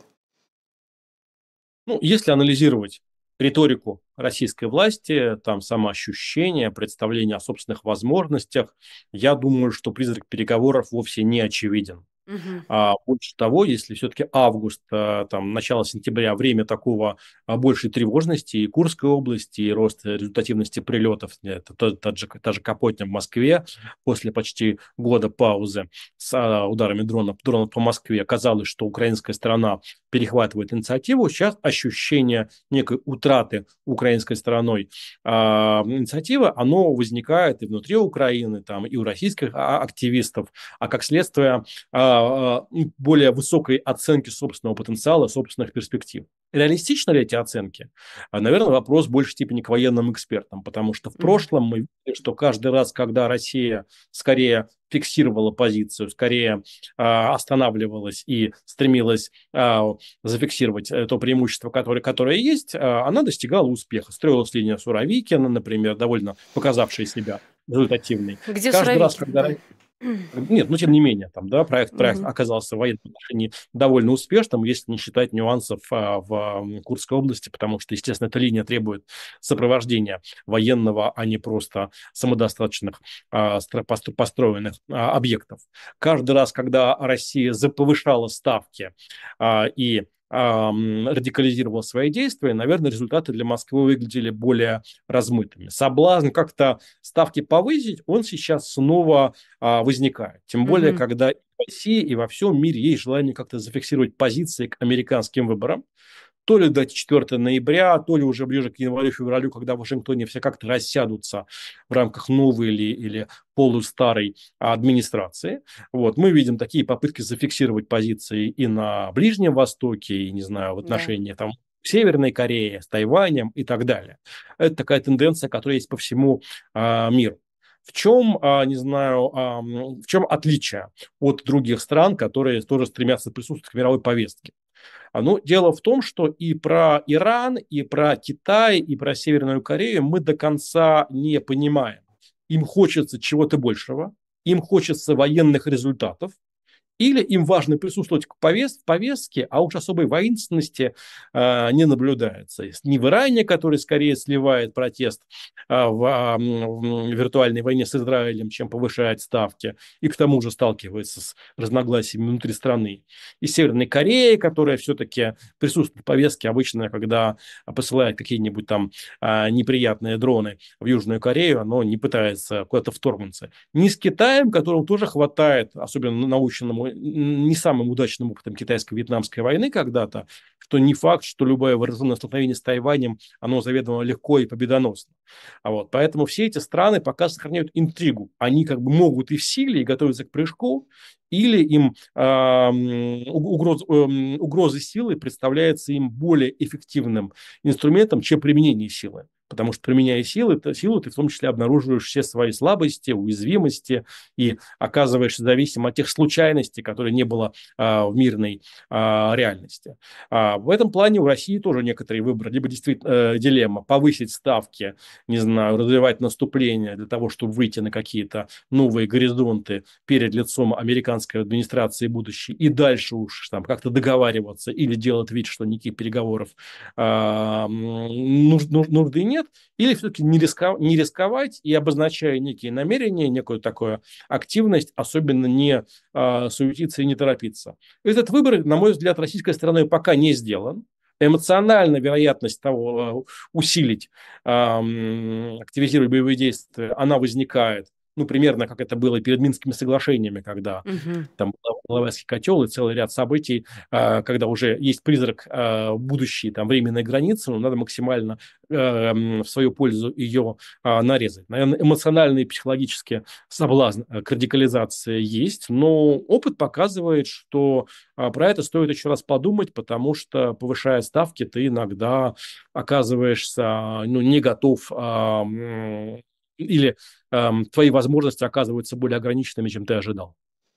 Ну, если анализировать риторику российской власти, там самоощущение, представление о собственных возможностях, я думаю, что призрак переговоров вовсе не очевиден. Мгм. А больше того, если все-таки август, а, там, начало сентября, время такого а, большей тревожности и Курской области, и рост результативности прилетов, это та, та же, та же Капотня в Москве, после почти года паузы с а, ударами дронов, дронов по Москве, казалось, что украинская сторона перехватывает инициативу. Сейчас ощущение некой утраты украинской стороной а, инициативы, оно возникает и внутри Украины, там, и у российских а, активистов, а как следствие а, а, более высокой оценки собственного потенциала, собственных перспектив. Реалистичны ли эти оценки? А, Наверное, вопрос в большей степени к военным экспертам, потому что в Мгм. прошлом мы видели, что каждый раз, когда Россия скорее фиксировала позицию, скорее а, останавливалась и стремилась а, зафиксировать э, то преимущество, которое, которое есть, а, она достигала успеха. Строилась линия Суровикина, например, довольно показавшая себя результативной. Где Каждый раз, Суровикин? когда Да. нет, ну тем не менее, там, да, проект, проект Мгм. оказался в военном отношении довольно успешным, если не считать нюансов а, в а, Курской области, потому что, естественно, эта линия требует сопровождения военного, а не просто самодостаточных а, стро- постро- построенных а, объектов. Каждый раз, когда Россия заповышала ставки а, и а, м, радикализировала свои действия, наверное, результаты для Москвы выглядели более размытыми. Соблазн как-то ставки повысить, он сейчас снова а, возникает. Тем более, Мгм. когда и в России, и во всем мире есть желание как-то зафиксировать позиции к американским выборам. То ли до четвёртого ноября, то ли уже ближе к январю-февралю, когда в Вашингтоне все как-то рассядутся в рамках новой или, или полустарой администрации. Вот. Мы видим такие попытки зафиксировать позиции и на Ближнем Востоке, и, не знаю, в Да. отношении там, Северной Кореи, с Тайванем и так далее. Это такая тенденция, которая есть по всему а, миру. В чем, а, не знаю, а, в чем отличие от других стран, которые тоже стремятся присутствовать в мировой повестке? А, Ну, дело в том, что и про Иран, и про Китай, и про Северную Корею мы до конца не понимаем. Им хочется чего-то большего, им хочется военных результатов, или им важно присутствовать в повест- в повестке, а уж особой воинственности а, не наблюдается. Ни в Иране, который скорее сливает протест а, в, а, в виртуальной войне с Израилем, чем повышает ставки, и к тому же сталкивается с разногласиями внутри страны. И Северной Кореи, которая все-таки присутствует в повестке обычно, когда посылает какие-нибудь там а, неприятные дроны в Южную Корею, оно не пытается куда-то вторгнуться. Ни с Китаем, которому тоже хватает, особенно научному, не самым удачным опытом китайско-вьетнамской войны когда-то, что не факт, что любое вооруженное столкновение с Тайванем, оно заведомо легко и победоносно. А вот, поэтому все эти страны пока сохраняют интригу. Они как бы могут и в силе, и готовятся к прыжку, или им э, угроз, э, угроза силы представляется им более эффективным инструментом, чем применение силы. Потому что, применяя силы, то, силу, ты в том числе обнаруживаешь все свои слабости, уязвимости и оказываешься зависим от тех случайностей, которые не было а, в мирной а, реальности. А, в этом плане у России тоже некоторые выборы, либо действительно э, дилемма повысить ставки, не знаю, развивать наступление для того, чтобы выйти на какие-то новые горизонты перед лицом американской администрации будущей, и дальше уж там как-то договариваться или делать вид, что никаких переговоров а, нуж, нуж, нужды нет, или все-таки не, риска, не рисковать и, обозначая некие намерения, некую такую активность, особенно не а, суетиться и не торопиться. Этот выбор, на мой взгляд, российской стороной пока не сделан. Эмоционально вероятность того усилить, активизировать боевые действия, она возникает, ну, примерно как это было перед Минскими соглашениями, когда Мгм. там Иловайский котел и целый ряд событий, а, когда уже есть призрак а, будущей там, временной границы, но надо максимально а, в свою пользу ее а, нарезать. Наверное, эмоциональный и психологический соблазн а, к радикализации есть, но опыт показывает, что а, про это стоит еще раз подумать, потому что, повышая ставки, ты иногда оказываешься ну, не готов а, или а, твои возможности оказываются более ограниченными, чем ты ожидал.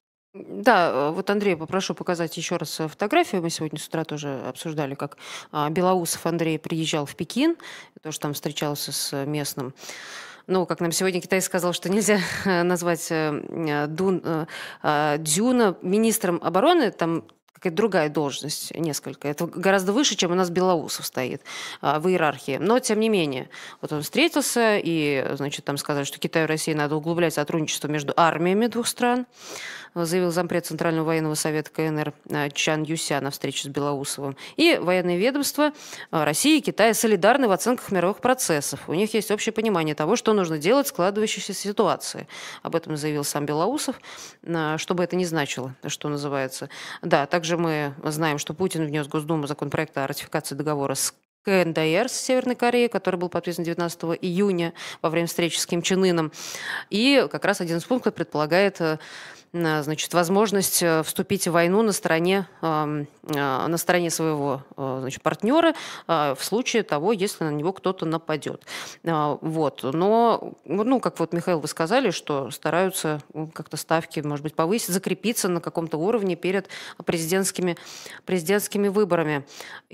Да, э, вот, Андрей, попрошу показать еще раз э, фотографию. Мы сегодня с утра тоже обсуждали, как а, Белоусов Андрей приезжал в Пекин, тоже там встречался с местным. Ну, как нам сегодня Китай сказал, что нельзя назвать э, э, Дун, э, а, Дзюна министром обороны, там какая-то другая должность несколько. Это гораздо выше, чем у нас Белоусов стоит а, в иерархии. Но, тем не менее, вот он встретился, и, значит, там сказали, что Китаю и России надо углублять сотрудничество между армиями двух стран. заявил зампред Центрального военного совета КНР Чан Юся на встрече с Белоусовым. И военные ведомства России и Китая солидарны в оценках мировых процессов. У них есть общее понимание того, что нужно делать в складывающейся ситуации. Об этом заявил сам Белоусов, что бы это ни значило, что называется. Да, также мы знаем, что Путин внес в Госдуму законопроект о ратификации договора с КНДР с Северной Кореей, который был подписан девятнадцатого июня во время встречи с Ким Чен Ыном. И как раз один из пунктов предполагает, значит, возможность вступить в войну на стороне, на стороне своего, значит, партнера в случае того, если на него кто-то нападет. Вот. Но, ну, как вот, Михаил, вы сказали, что стараются как-то ставки, может быть, повысить, закрепиться на каком-то уровне перед президентскими, президентскими выборами.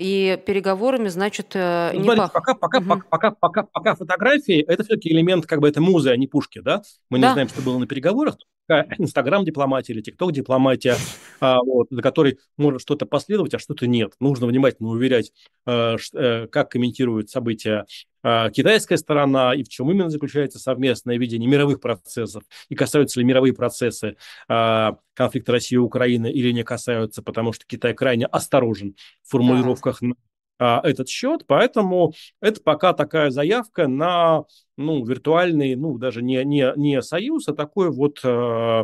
И переговорами, значит, не Смотрите, пах. пока, пока, Угу. пока, пока, пока, пока фотографии, это все-таки элемент, как бы, это музы, а не пушки, да? Мы не Да. знаем, что было на переговорах. Инстаграм-дипломатия или ТикТок-дипломатия, а, вот, за которой может что-то последовать, а что-то нет. Нужно внимательно уверять, а, ш, а, как комментирует события а, китайская сторона и в чем именно заключается совместное видение мировых процессов, и касаются ли мировые процессы а, конфликта России и Украины или не касаются, потому что Китай крайне осторожен в Да. формулировках на а, этот счет, поэтому это пока такая заявка на, ну, виртуальный, ну, даже не, не, не союз, а такое вот э,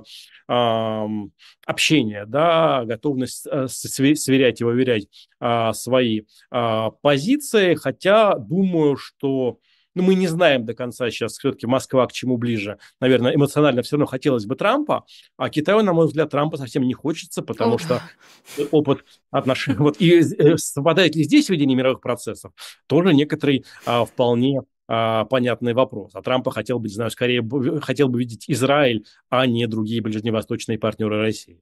э, общение, да, готовность э, сверять и выверять э, свои э, позиции, хотя думаю, что, ну, мы не знаем до конца сейчас все-таки Москва к чему ближе. Наверное, эмоционально все равно хотелось бы Трампа, а Китаю, на мой взгляд, Трампа совсем не хочется, О, потому что опыт отношений. Вот, и э, совпадает ли здесь видение мировых процессов? Тоже некоторый а, вполне а, понятный вопрос. А Трампа хотел бы, не знаю, скорее хотел бы видеть Израиль, а не другие ближневосточные партнеры России.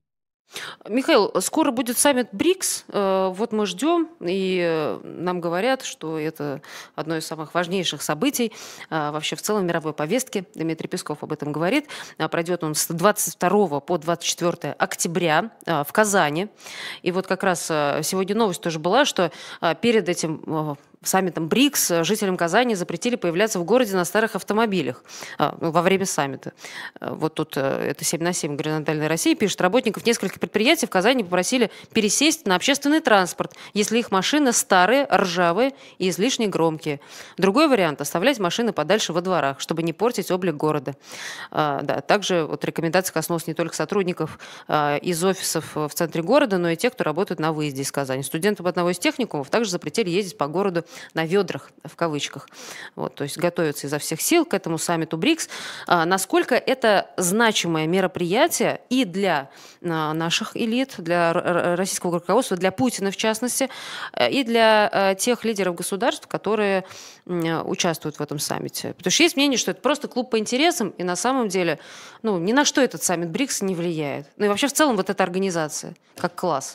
Михаил, скоро будет саммит БРИКС. Э, Вот мы ждем, и э, нам говорят, что это одно из самых важнейших событий э, вообще в целом мировой повестке. Дмитрий Песков об этом говорит. А Пройдет он с двадцать второго по двадцать четвёртое октября э, в Казани. И вот как раз э, сегодня новость тоже была, что э, перед этим э, саммитом БРИКС э, жителям Казани запретили появляться в городе на старых автомобилях э, во время саммита. Э, Вот тут э, это семь на семь «Горизонтальная Россия» пишет: работников нескольких предприятий в Казани попросили пересесть на общественный транспорт, если их машины старые, ржавые и излишне громкие. Другой вариант – оставлять машины подальше во дворах, чтобы не портить облик города. А, да, также вот рекомендация коснулась не только сотрудников а, из офисов в центре города, но и тех, кто работает на выезде из Казани. Студентам одного из техникумов также запретили ездить по городу на ведрах, в кавычках. Вот, то есть готовятся изо всех сил к этому саммиту БРИКС. А, насколько это значимое мероприятие и для а, наших элит, для р- российского руководства, для Путина в частности, э, и для э, тех лидеров государств, которые м, участвуют в этом саммите. Потому что есть мнение, что это просто клуб по интересам, и на самом деле ну, ни на что этот саммит БРИКС не влияет. Ну и вообще в целом вот эта организация, как класс.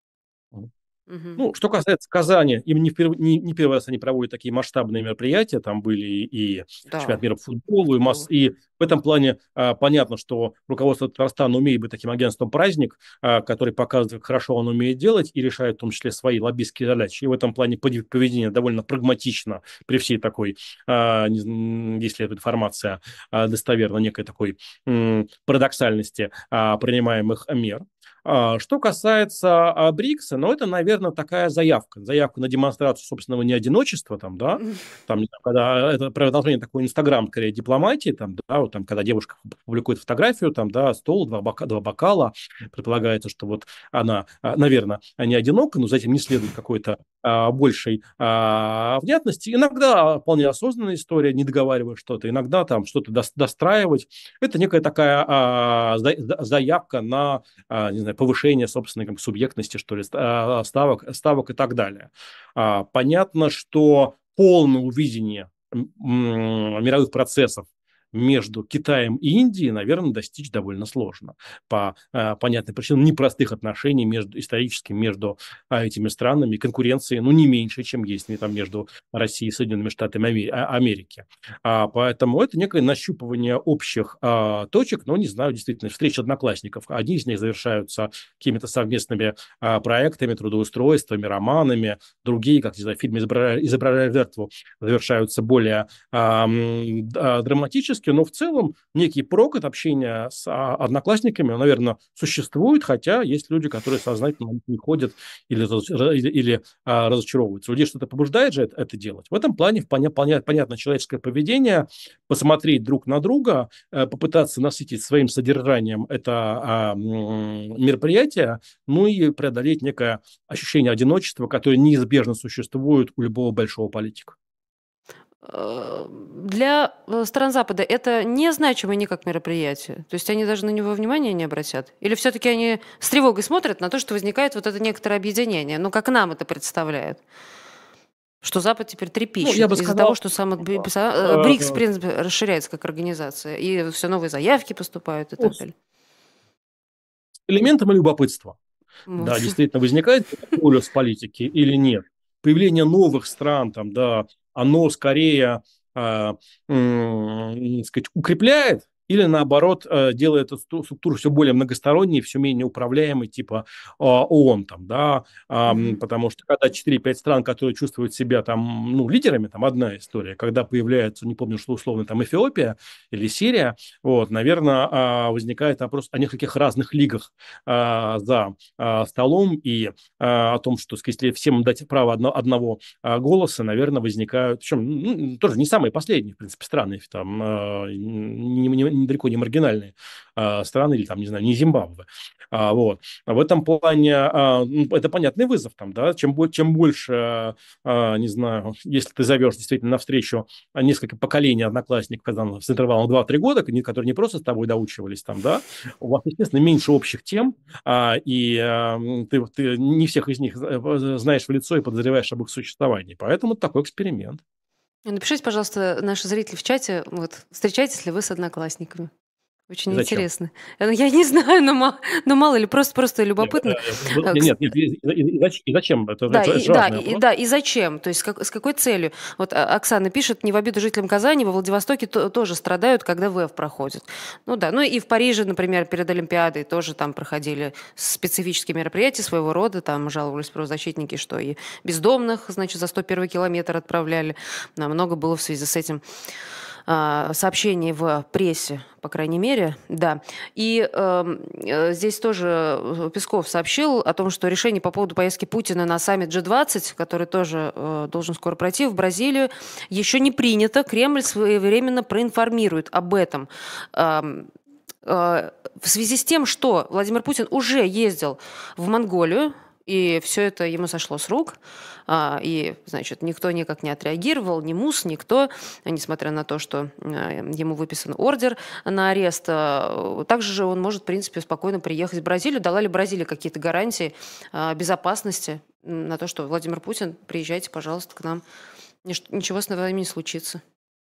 Мгм. Ну, что касается Казани, им не, вперв- не, не первый раз они проводят такие масштабные мероприятия, там были и Да, чемпионат мира по футболу, и, масс, футбол. и в этом плане а, понятно, что руководство Татарстана умеет быть таким агентством праздник, а, который показывает, как хорошо он умеет делать и решает в том числе свои лоббистские задачи. И в этом плане поди- поведение довольно прагматично при всей такой, а, не зн- если эта информация а, достоверна, некой такой м, парадоксальности а, принимаемых мер. А, Что касается а, БРИКСа, ну, это, наверное, такая заявка. Заявка на демонстрацию собственного неодиночества, там, да, там, не знаю, когда это продолжение такой Инстаграм, скорее, дипломатии, там, да, вот там, когда девушка публикует фотографию, там, да, стол, два, бока, два бокала, предполагается, что вот она, а, наверное, не одинока, но за этим не следует какой-то а, большей а, внятности. Иногда вполне осознанная история, не договаривая что-то, иногда там что-то дос- достраивать. Это некая такая а, за- заявка на а, не знаю, повышение собственной как бы, субъектности, что ли, ста- ставок, ставок и так далее. А, понятно, что полное увидение м, м, мировых процессов между Китаем и Индией, наверное, достичь довольно сложно. По а, понятной причине непростых отношений между, исторически между а, этими странами, конкуренции, ну, не меньше, чем есть не, там, между Россией и Соединенными Штатами Аме- а- Америки. А, поэтому это некое нащупывание общих а, точек, но не знаю, действительно, встречи одноклассников. Одни из них завершаются какими-то совместными а, проектами, трудоустройствами, романами, другие, как не знаю, в фильме «Изображая, изображая жертву», завершаются более а, м, а, драматически, периодически, но в целом некий прок от общения с а, одноклассниками, он, наверное, существует, хотя есть люди, которые сознательно не ходят или, раз- или, или, а, разочаровываются. Людей что-то побуждает же это, это делать. В этом плане вполне, вполне понятно человеческое поведение, посмотреть друг на друга, э, попытаться насытить своим содержанием это а, м, мероприятие, ну и преодолеть некое ощущение одиночества, которое неизбежно существует у любого большого политика. Э, Для э, стран Запада это незначимое никак мероприятие? То есть они даже на него внимания не обратят? Или все-таки они с тревогой смотрят на то, что возникает вот это некоторое объединение? Ну, как нам это представляют? Что Запад теперь Ну, я трепещет бы из-за того, сказал, что сам от Бри- э, писа- э, БРИКС, в э, принципе, расширяется как организация, и все новые заявки поступают и ну, так с далее. элементом любопытства. Вот. Да, действительно, возникает полюс политики или нет? Появление новых стран, там, да, оно скорее, а, м, сказать, укрепляет или наоборот э, делает эту стру- структуру все более многосторонней, все менее управляемой, типа а, ООН, там, да, Ам, Мгм. потому что когда четыре-пять стран, которые чувствуют себя там, ну, лидерами, там одна история, когда появляется, не помню, что условно, там Эфиопия или Сирия, вот, наверное, возникает вопрос о нескольких разных лигах а, за а, столом и а, о том, что, если всем дать право одно, одного а, голоса, наверное, возникают, причем ну, тоже не самые последние, в принципе, страны, там, а, не, не- недалеко не маргинальные а, страны, или там, не знаю, не Зимбабве. А, вот. В этом плане а, ну, это понятный вызов, там, да, чем, бо- чем больше, а, не знаю, если ты зовешь действительно навстречу несколько поколений одноклассников там, с интервалом два-три года, которые не просто с тобой доучивались, там, да, у вас, естественно, меньше общих тем, а, и а, ты, ты не всех из них э, знаешь в лицо и подозреваешь об их существовании. Поэтому это такой эксперимент. Напишите, пожалуйста, наши зрители в чате, вот, встречаетесь ли вы с одноклассниками? И Очень зачем? интересно. Э, ну, я не знаю, но ма но мало ли, просто просто Нет, любопытно. э, Э, кс нет, нет, и, и- и зач- и зачем? Это, Да, это, это и же да, важный и вопрос. да, и зачем? То есть как с какой целью? Вот, а, Оксана пишет: "Не в обиду жителям Казани, во Владивостоке то тоже страдают, когда ВЭФ проходит". Ну да, ну и в Париже, например, перед Олимпиадой тоже там проходили специфические мероприятия своего рода. Там жаловались правозащитники, что и бездомных, значит, за сто первый километр отправляли. Да, много было в связи с этим а, сообщений в прессе, по крайней мере, да. И эм, э, здесь тоже э, Песков сообщил о том, что решение по поводу поездки Путина на саммит джи двадцать, который тоже э, должен скоро пройти в Бразилию, еще не принято. Кремль своевременно проинформирует об этом. Ам, э, в связи с тем, что Владимир Путин уже ездил в Монголию, и все это ему сошло с рук, а, и, значит, никто никак не отреагировал, ни МУС, никто, несмотря на то, что э, ему выписан ордер на арест. а, Также же он может, в принципе, спокойно приехать в Бразилию. Дала ли Бразилия какие-то гарантии а, безопасности м, на то, что Владимир Путин, приезжайте, пожалуйста, к нам, Нич- ничего с вами не случится.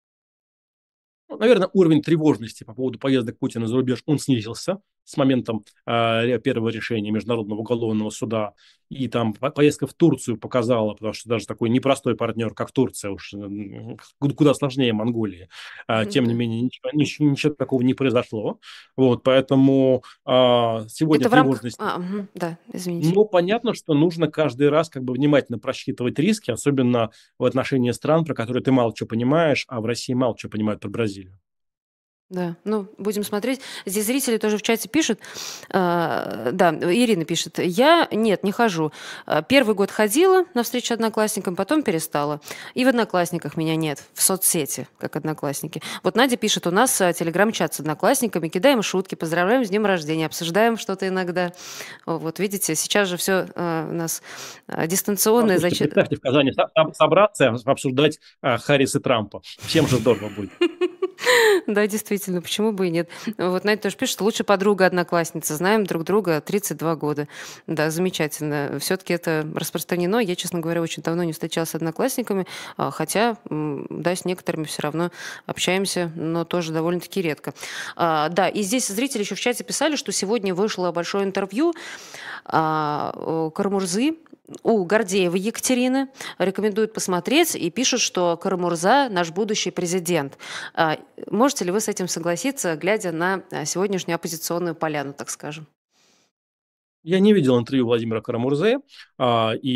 Ну, наверное, уровень тревожности по поводу поездок Путина за рубеж, он снизился с моментом э, первого решения Международного уголовного суда. И там по- поездка в Турцию показала, потому что даже такой непростой партнер, как Турция, уж м, ку- куда сложнее Монголии, а, тем не Да. менее ничего, ничего, ничего такого не произошло. Вот, поэтому а, сегодня Это в рамках... тревожность. А, мгм, да, извините. Но понятно, что нужно каждый раз как бы внимательно просчитывать риски, особенно в отношении стран, про которые ты мало чего понимаешь, а в России мало чего понимают про Бразилию. Да, ну, будем смотреть. Здесь зрители тоже в чате пишут. А, да, Ирина пишет. Я, нет, не хожу. А, Первый год ходила на встречу одноклассникам, потом перестала. И в одноклассниках меня нет, в соцсети, как одноклассники. Вот Надя пишет, у нас а, телеграм-чат с одноклассниками, кидаем шутки, поздравляем с днем рождения, обсуждаем что-то иногда. О, Вот видите, сейчас же все у нас а, Ну, дистанционное. слушайте, Зачем... представьте, в Казани со- там собраться, и обсуждать а, Харрис и Трампа. Всем же здорово будет. Да, действительно, почему бы и нет. Вот Надя тоже пишет, лучшая подруга одноклассница, знаем друг друга тридцать два года. Да, замечательно. Все-таки это распространено. Я, честно говоря, очень давно не встречалась с одноклассниками, а, хотя, м, да, с некоторыми все равно общаемся, но тоже довольно-таки редко. А, Да, и здесь зрители еще в чате писали, что сегодня вышло большое интервью а, о, Карамурзы у Гордеевой Екатерины. Рекомендуют посмотреть и пишут, что Карамурза– наш будущий президент. А, Можете ли вы с этим согласиться, глядя на а, сегодняшнюю оппозиционную поляну, так скажем? Я не видел интервью Владимира Карамурзы, а, и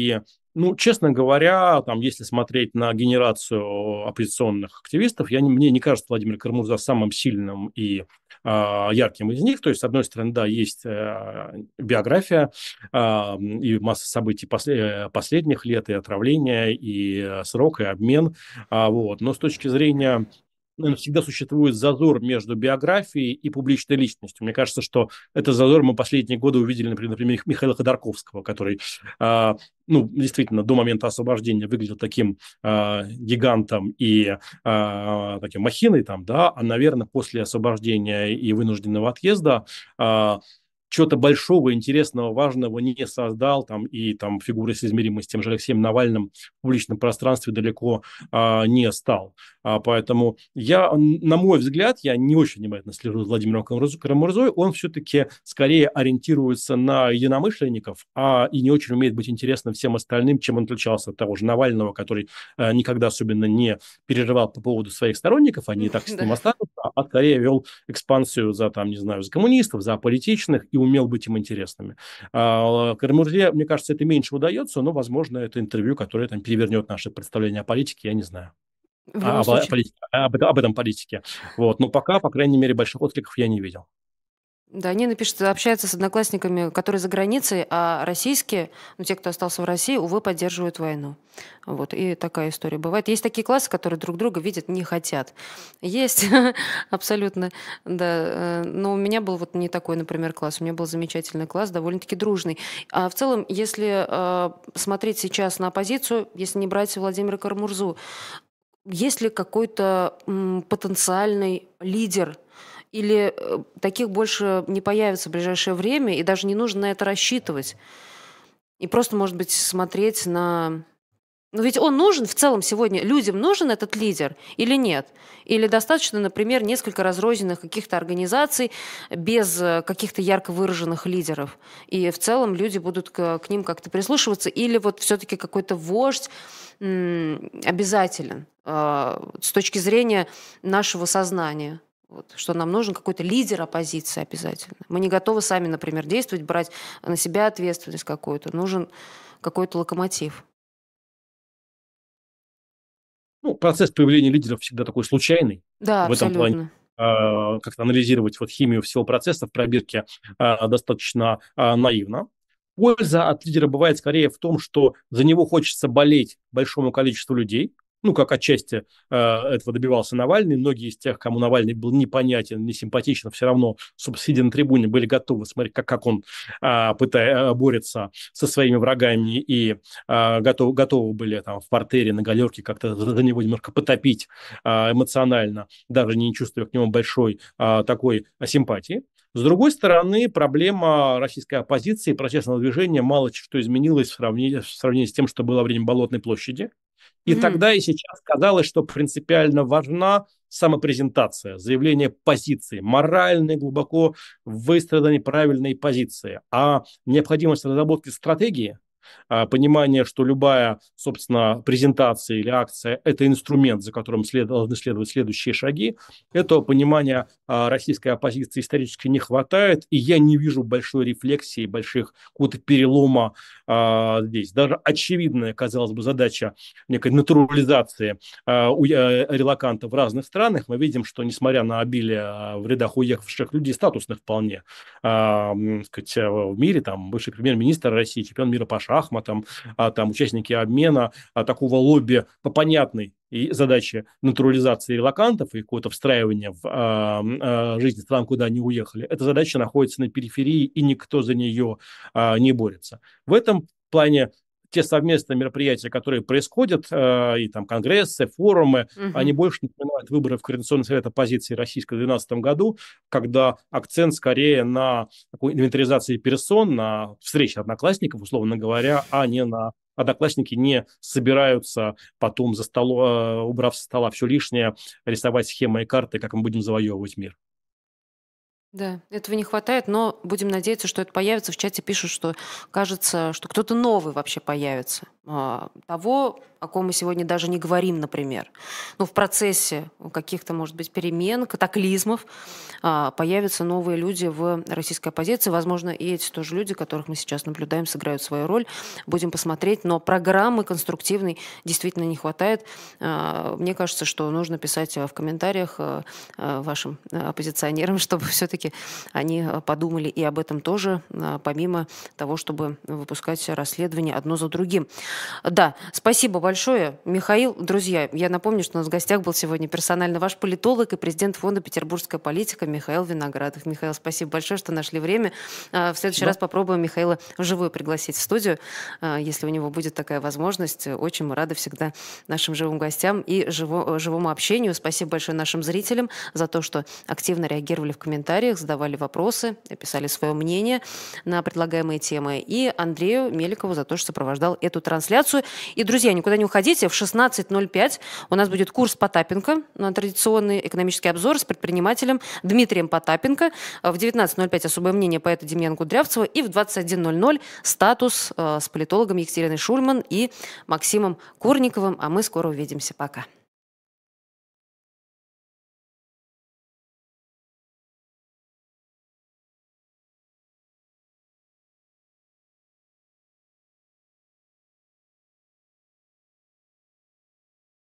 Ну, честно говоря, там, если смотреть на генерацию оппозиционных активистов, я не, мне не кажется Владимир Карамурза самым сильным и а, ярким из них. То есть, с одной стороны, да, есть э, биография а, и масса событий после- последних лет, и отравление, и э, срок, и обмен. А, вот. Но с точки зрения наверно, всегда существует зазор между биографией и публичной личностью. Мне кажется, что этот зазор мы последние годы увидели, например, например Мих- Михаила Ходорковского, который а, ну, действительно, до момента освобождения выглядел таким э, гигантом и э, таким махиной там, да, а, наверное, после освобождения и вынужденного отъезда э, чего-то большого, интересного, важного не создал, там, и там фигуры соизмеримой с тем же Алексеем Навальным в публичном пространстве далеко а, не стал. А, поэтому я, на мой взгляд, я не очень внимательно слежу за Владимиром Карамурзой, он все-таки скорее ориентируется на единомышленников, а и не очень умеет быть интересным всем остальным, чем он отличался от того же Навального, который э, никогда особенно не переживал по поводу своих сторонников, они и так с Да. ним останутся, а скорее вел экспансию за, там, не знаю, за коммунистов, за политичных и умел быть им интересными. А, Карамурзе, мне кажется, это меньше удается, но, возможно, это интервью, которое там перевернет наше представление о политике, я не знаю. В А, любом об, о случае, политике, об, этом- об этом политике. Вот. Но пока, по крайней мере, больших откликов я не видел. да, Нина пишет, общается с одноклассниками, которые за границей, а российские, ну, те, кто остался в России, увы, поддерживают войну. Вот, и такая история бывает. Есть такие классы, которые друг друга видеть не хотят. Есть, абсолютно, да. э, Но у меня был вот не такой, например, класс. У меня был замечательный класс, довольно-таки дружный. А в целом, если э, смотреть сейчас на оппозицию, если не брать Владимира Карамурзу, есть ли какой-то м, потенциальный лидер? Или э, таких больше не появится в ближайшее время, и даже не нужно на это рассчитывать? И просто, может быть, смотреть на... Ну ведь он нужен в целом сегодня, людям нужен этот лидер или нет? Или достаточно, например, несколько разрозненных каких-то организаций без э, каких-то ярко выраженных лидеров? И в целом люди будут к, к ним как-то прислушиваться? Или вот все-таки какой-то вождь м, обязателен э, с точки зрения нашего сознания? Вот, что нам нужен какой-то лидер оппозиции обязательно. Мы не готовы сами, например, действовать, брать на себя ответственность какую-то. Нужен какой-то локомотив. Ну, процесс появления лидеров всегда такой случайный. Да, В этом плане абсолютно. э, как-то анализировать вот химию всего процесса в пробирке э, достаточно э, наивно. Польза от лидера бывает скорее в том, что за него хочется болеть большому количеству людей, ну, как отчасти э, этого добивался Навальный. Многие из тех, кому Навальный был непонятен, не симпатичен, все равно, собственно, сидя на трибуне, были готовы смотреть, как, как он э, пытая, борется со своими врагами и э, готов, готовы были там в портере, на галерке как-то за, за него немножко потопить э, эмоционально, даже не чувствуя к нему большой э, такой симпатии. С другой стороны, проблема российской оппозиции, протестного движения мало что изменилось в сравнении, в сравнении с тем, что было во время Болотной площади. И Мгм. тогда и сейчас казалось, что принципиально важна самопрезентация, заявление позиции, моральной, глубоко выстраданной правильной позиции. А необходимость разработки стратегии, а, понимание, что любая, собственно, презентация или акция – это инструмент, за которым след, должны следовать следующие шаги. Этого понимания а, российской оппозиции исторически не хватает, и я не вижу большой рефлексии, больших какого-то перелома а, здесь. Даже очевидная, казалось бы, задача некой натурализации а, у, а, релокантов в разных странах, мы видим, что, несмотря на обилие а, в рядах уехавших людей, статусных вполне, а, сказать, в мире, там, бывший премьер-министр России, чемпион мира по шахматам, а, там, участники обмена, а, такого лобби по понятной и задаче натурализации релокантов и какое-то встраивания в а, а, жизнь стран, куда они уехали, эта задача находится на периферии, и никто за нее а, не борется. В этом плане те совместные мероприятия, которые происходят, э, и там конгрессы, форумы, они Мгм. больше напоминают выборы в Координационный совет оппозиции российской в две тысячи двенадцатом году, когда акцент скорее на такой инвентаризации персон, на встрече одноклассников, условно говоря, а не на одноклассники не собираются потом за столом, э, убрав со стола все лишнее, рисовать схемы и карты, как мы будем завоевывать мир. Да, этого не хватает, но будем надеяться, что это появится. В чате пишут, что кажется, что кто-то новый вообще появится. А, Того, о ком мы сегодня даже не говорим, например. Но в процессе каких-то, может быть, перемен, катаклизмов а, появятся новые люди в российской оппозиции. Возможно, и эти тоже люди, которых мы сейчас наблюдаем, сыграют свою роль. Будем посмотреть. Но программы конструктивной действительно не хватает. А, мне кажется, что нужно писать в комментариях а, а, вашим оппозиционерам, чтобы все-таки они подумали и об этом тоже, а, помимо того, чтобы выпускать расследования одно за другим. Да, спасибо большое, Михаил. Друзья, я напомню, что у нас в гостях был сегодня персонально ваш политолог и президент фонда «Петербургская политика» Михаил Виноградов. Михаил, спасибо большое, что нашли время. В следующий раз попробуем Михаила вживую пригласить в студию, если у него будет такая возможность. Очень мы рады всегда нашим живым гостям и живо, живому общению. Спасибо большое нашим зрителям за то, что активно реагировали в комментариях, задавали вопросы, писали свое мнение на предлагаемые темы. И Андрею Меликову за то, что сопровождал эту трансляцию. И, друзья, никуда не уходите. В шестнадцать ноль пять у нас будет курс Потапенко, традиционный экономический обзор с предпринимателем Дмитрием Потапенко. В девятнадцать ноль пять особое мнение поэта Демьяна Кудрявцева. И в двадцать один ноль ноль статус с политологом Екатериной Шульман и Максимом Курниковым. А мы скоро увидимся. Пока.